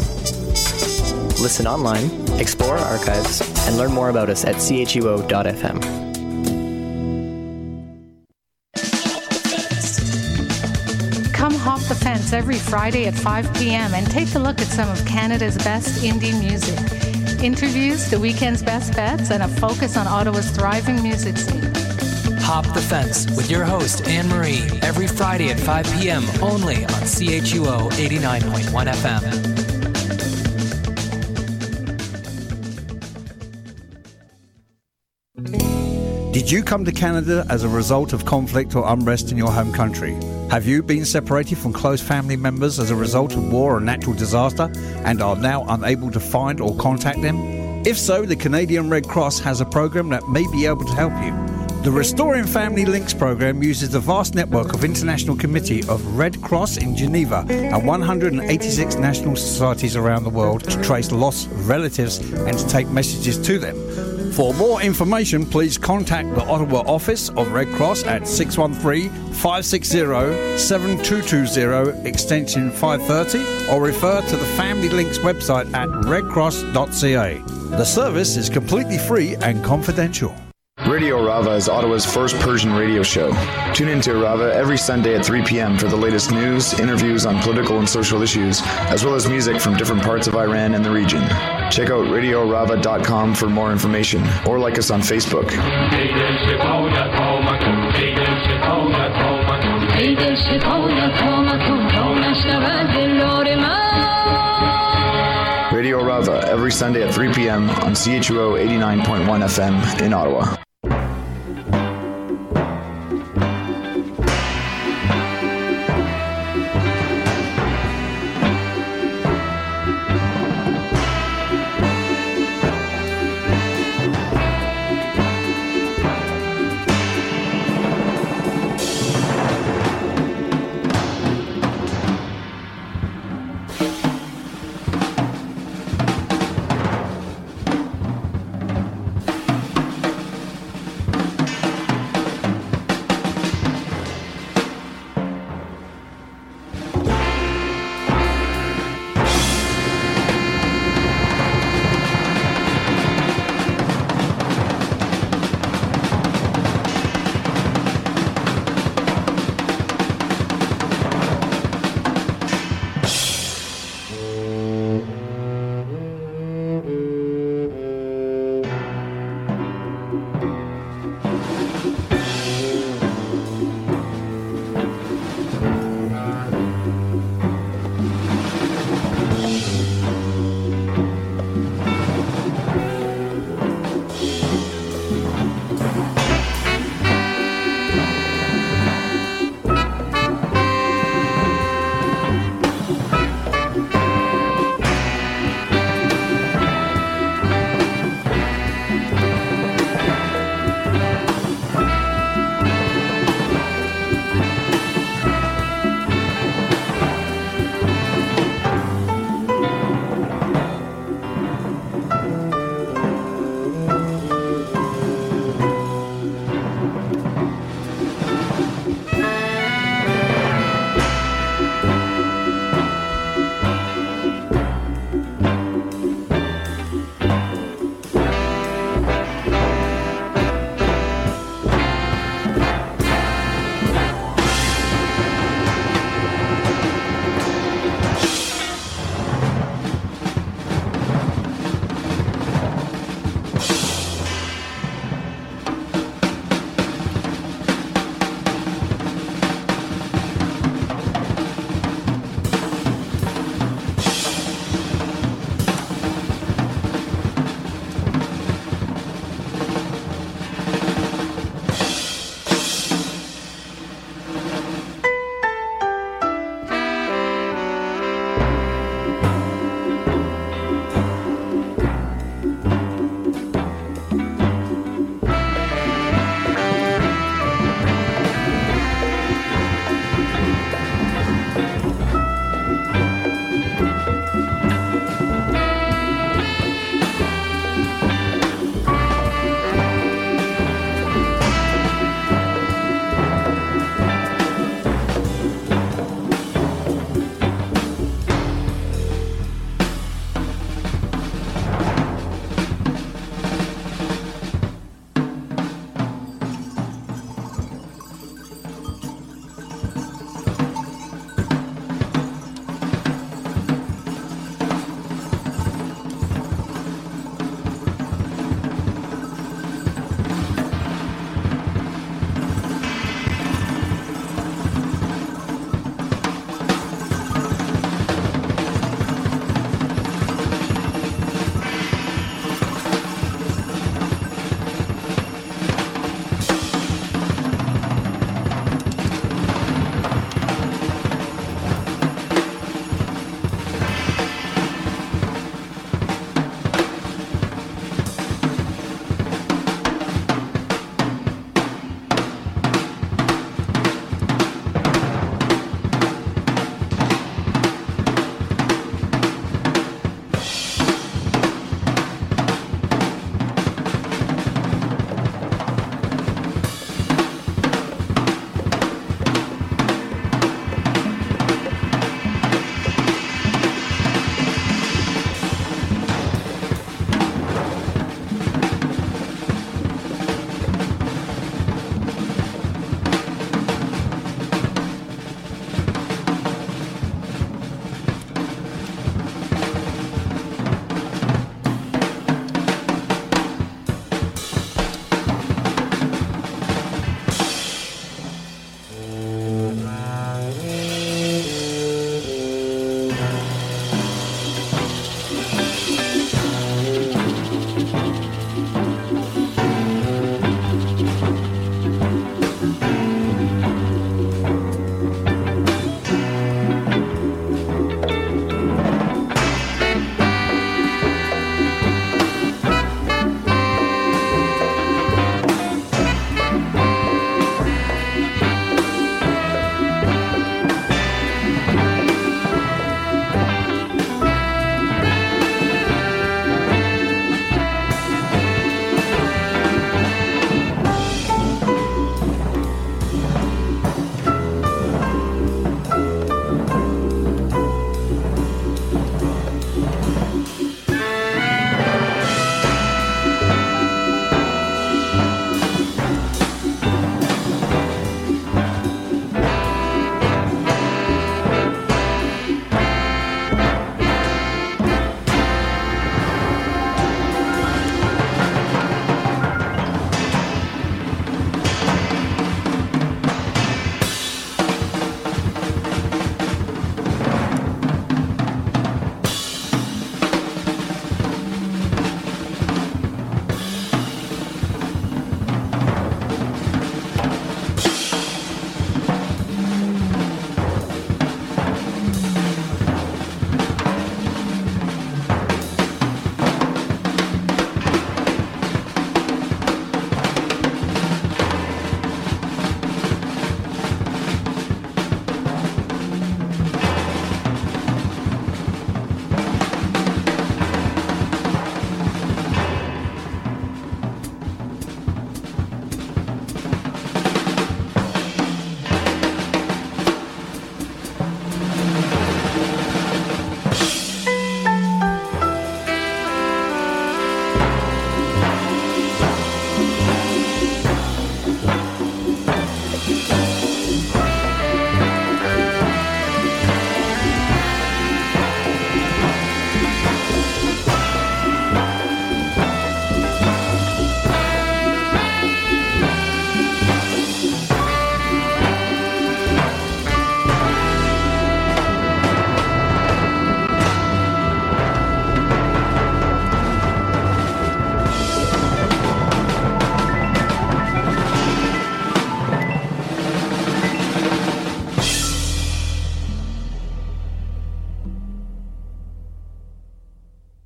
Speaker 17: FM. Listen online, explore our archives, and learn more about us at chuo.fm.
Speaker 12: Come hop the fence every Friday at 5 p.m. and take a look at some of Canada's best indie music. Interviews, the weekend's best bets, and a focus on Ottawa's thriving music scene.
Speaker 13: Hop the Fence with your host, Anne-Marie, every Friday at 5 p.m. only on CHUO 89.1 FM.
Speaker 18: Did you come to Canada as a result of conflict or unrest in your home country? Have you been separated from close family members as a result of war or natural disaster and are now unable to find or contact them? If so, the Canadian Red Cross has a program that may be able to help you. The Restoring Family Links program uses the vast network of International Committee of Red Cross in Geneva and 186 national societies around the world to trace lost relatives and to take messages to them. For more information, please contact the Ottawa office of Red Cross at 613-560-7220 extension 530 or refer to the Family Links website at redcross.ca. The service is completely free and confidential.
Speaker 4: Radio Rava is Ottawa's first Persian radio show. Tune in to Rava every Sunday at 3 p.m. for the latest news, interviews on political and social issues, as well as music from different parts of Iran and the region. Check out RadioRava.com for more information, or like us on Facebook. Radio Rava every Sunday at 3 p.m. on CHUO 89.1 FM in Ottawa.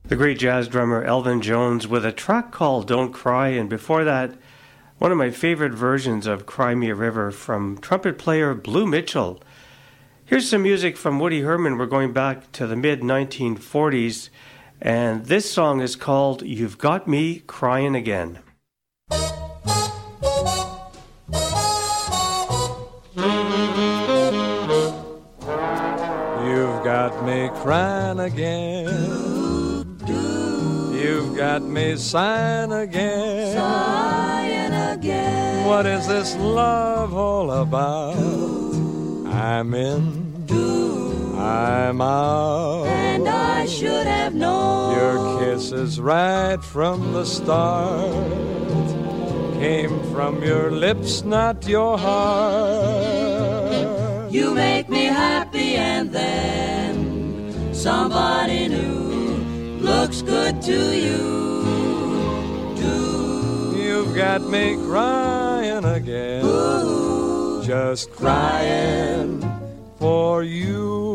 Speaker 1: The great jazz drummer Elvin Jones with a track called Don't Cry, and before that, one of my favorite versions of Cry Me a River from trumpet player Blue Mitchell. Here's some music from Woody Herman. We're going back to the mid-1940s, and this song is called You've Got Me Crying Again.
Speaker 19: You've got me crying again. You've got me sighing again.
Speaker 20: Sighing again.
Speaker 19: What is this love all about? I'm in, I'm out.
Speaker 20: And I should have known.
Speaker 19: Your kisses right from the start came from your lips, not your heart.
Speaker 20: You make me happy and then somebody new looks good to you.
Speaker 19: You've got me crying again.
Speaker 20: Ooh.
Speaker 19: Just crying for you.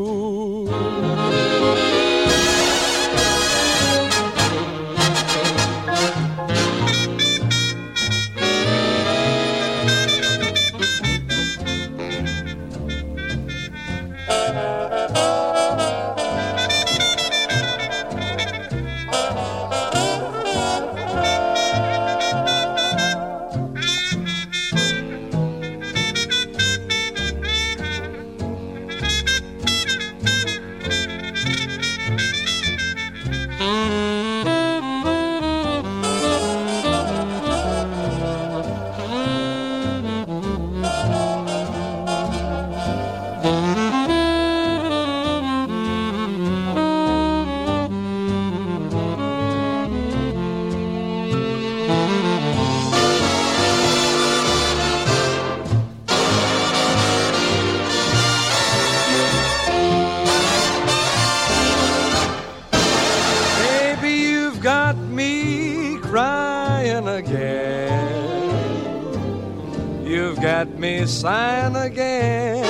Speaker 19: Me sighing again.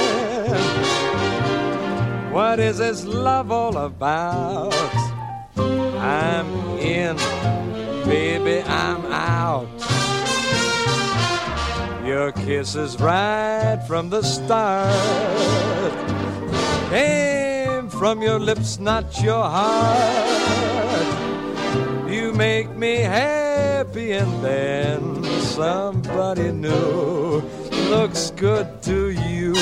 Speaker 19: What is this love all about? I'm in, baby, I'm out. Your kisses right from the start came from your lips, not your heart. You make me happy and then somebody new looks good to you.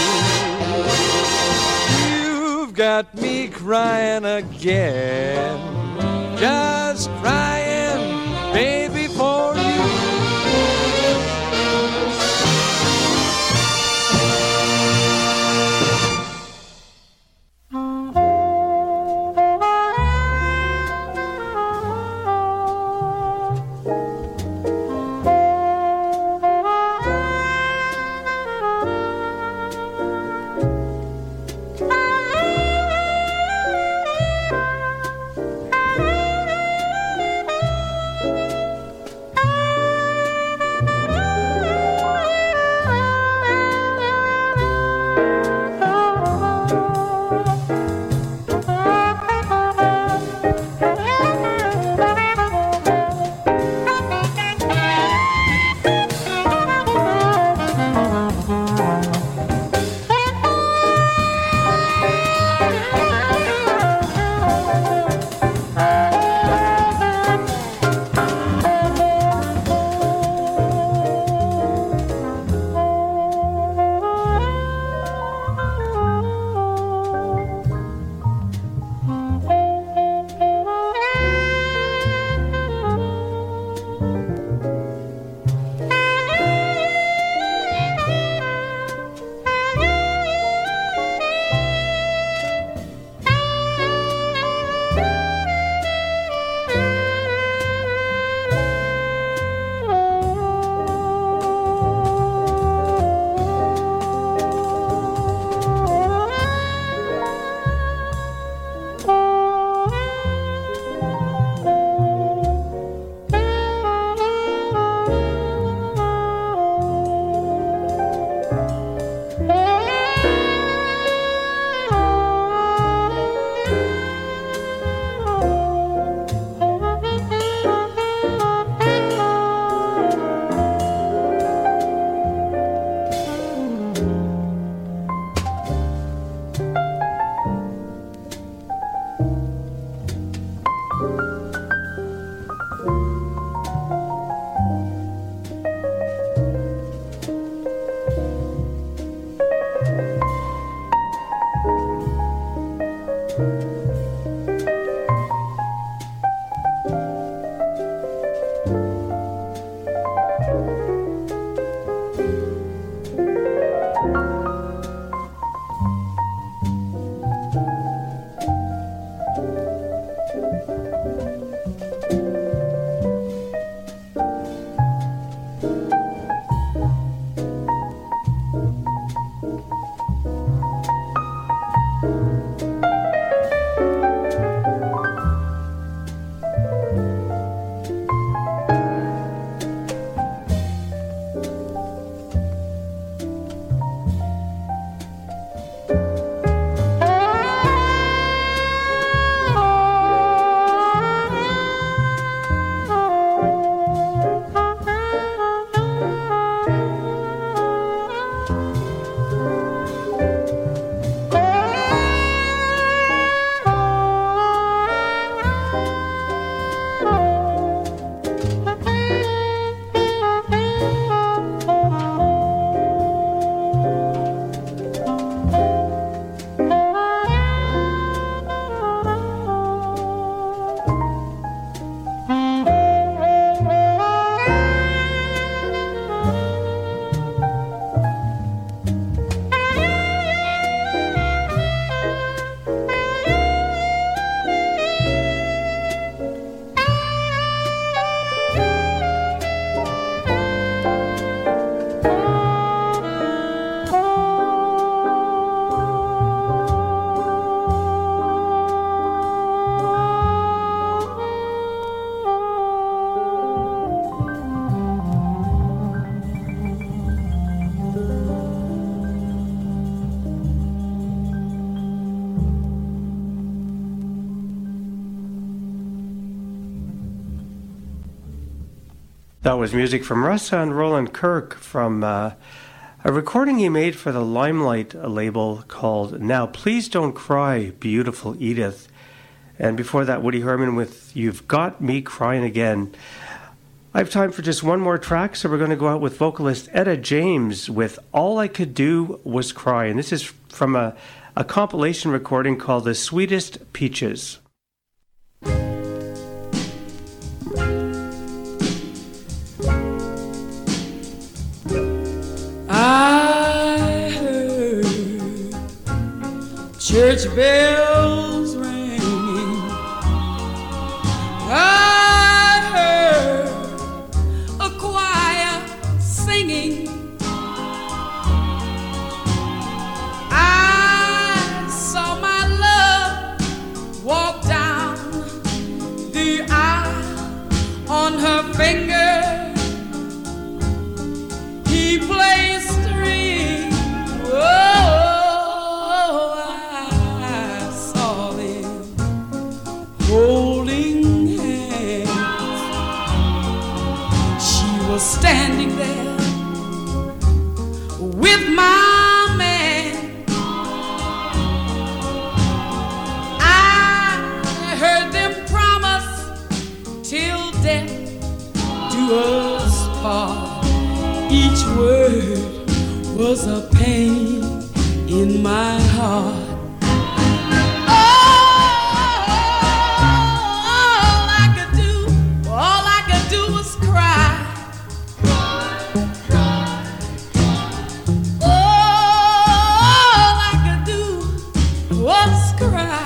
Speaker 19: You've got me crying again. Just crying, baby, for you.
Speaker 1: That was music from Russ and Roland Kirk from a recording he made for the Limelight label called Now Please Don't Cry, Beautiful Edith. And before that, Woody Herman with You've Got Me Crying Again. I have time for just one more track, so we're going to go out with vocalist Etta James with All I Could Do Was Cry. And this is from a compilation recording called The Sweetest Peaches.
Speaker 20: I heard church bells ringing. I heard a choir singing. I saw my love walk down the aisle on her finger. He placed a ring. Oh, I saw them holding hands. She was standing there with my man. I heard them promise till death do us part. Each word was a pain in my heart. All I could do was cry. All I could do was cry.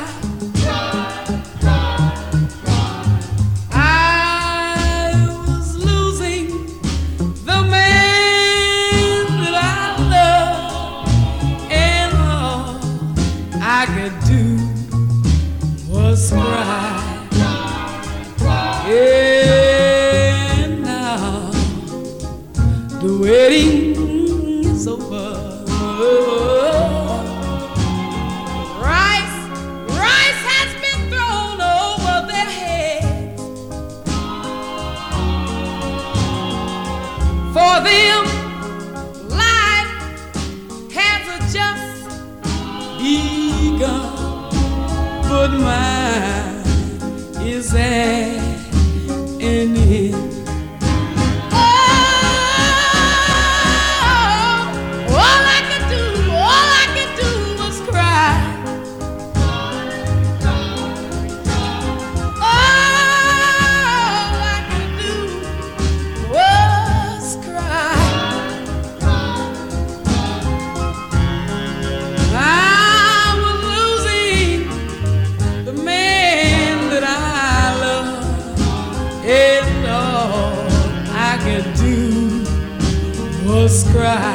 Speaker 20: I could do was cry. And now the wedding is over. Rice has been thrown over their heads. For them, life has just begun. But mine is at an end. All I could do was cry. All I could do was cry. And all I could do was cry.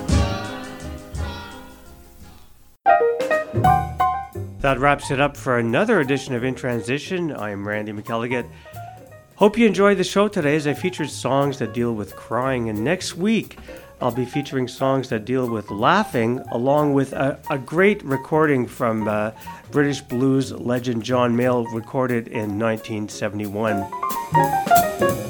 Speaker 1: That wraps it up for another edition of In Transition. I'm Randy McElligott. Hope you enjoyed the show today as I featured songs that deal with crying. And next week, I'll be featuring songs that deal with laughing, along with a great recording from British blues legend John Mayall, recorded in 1971.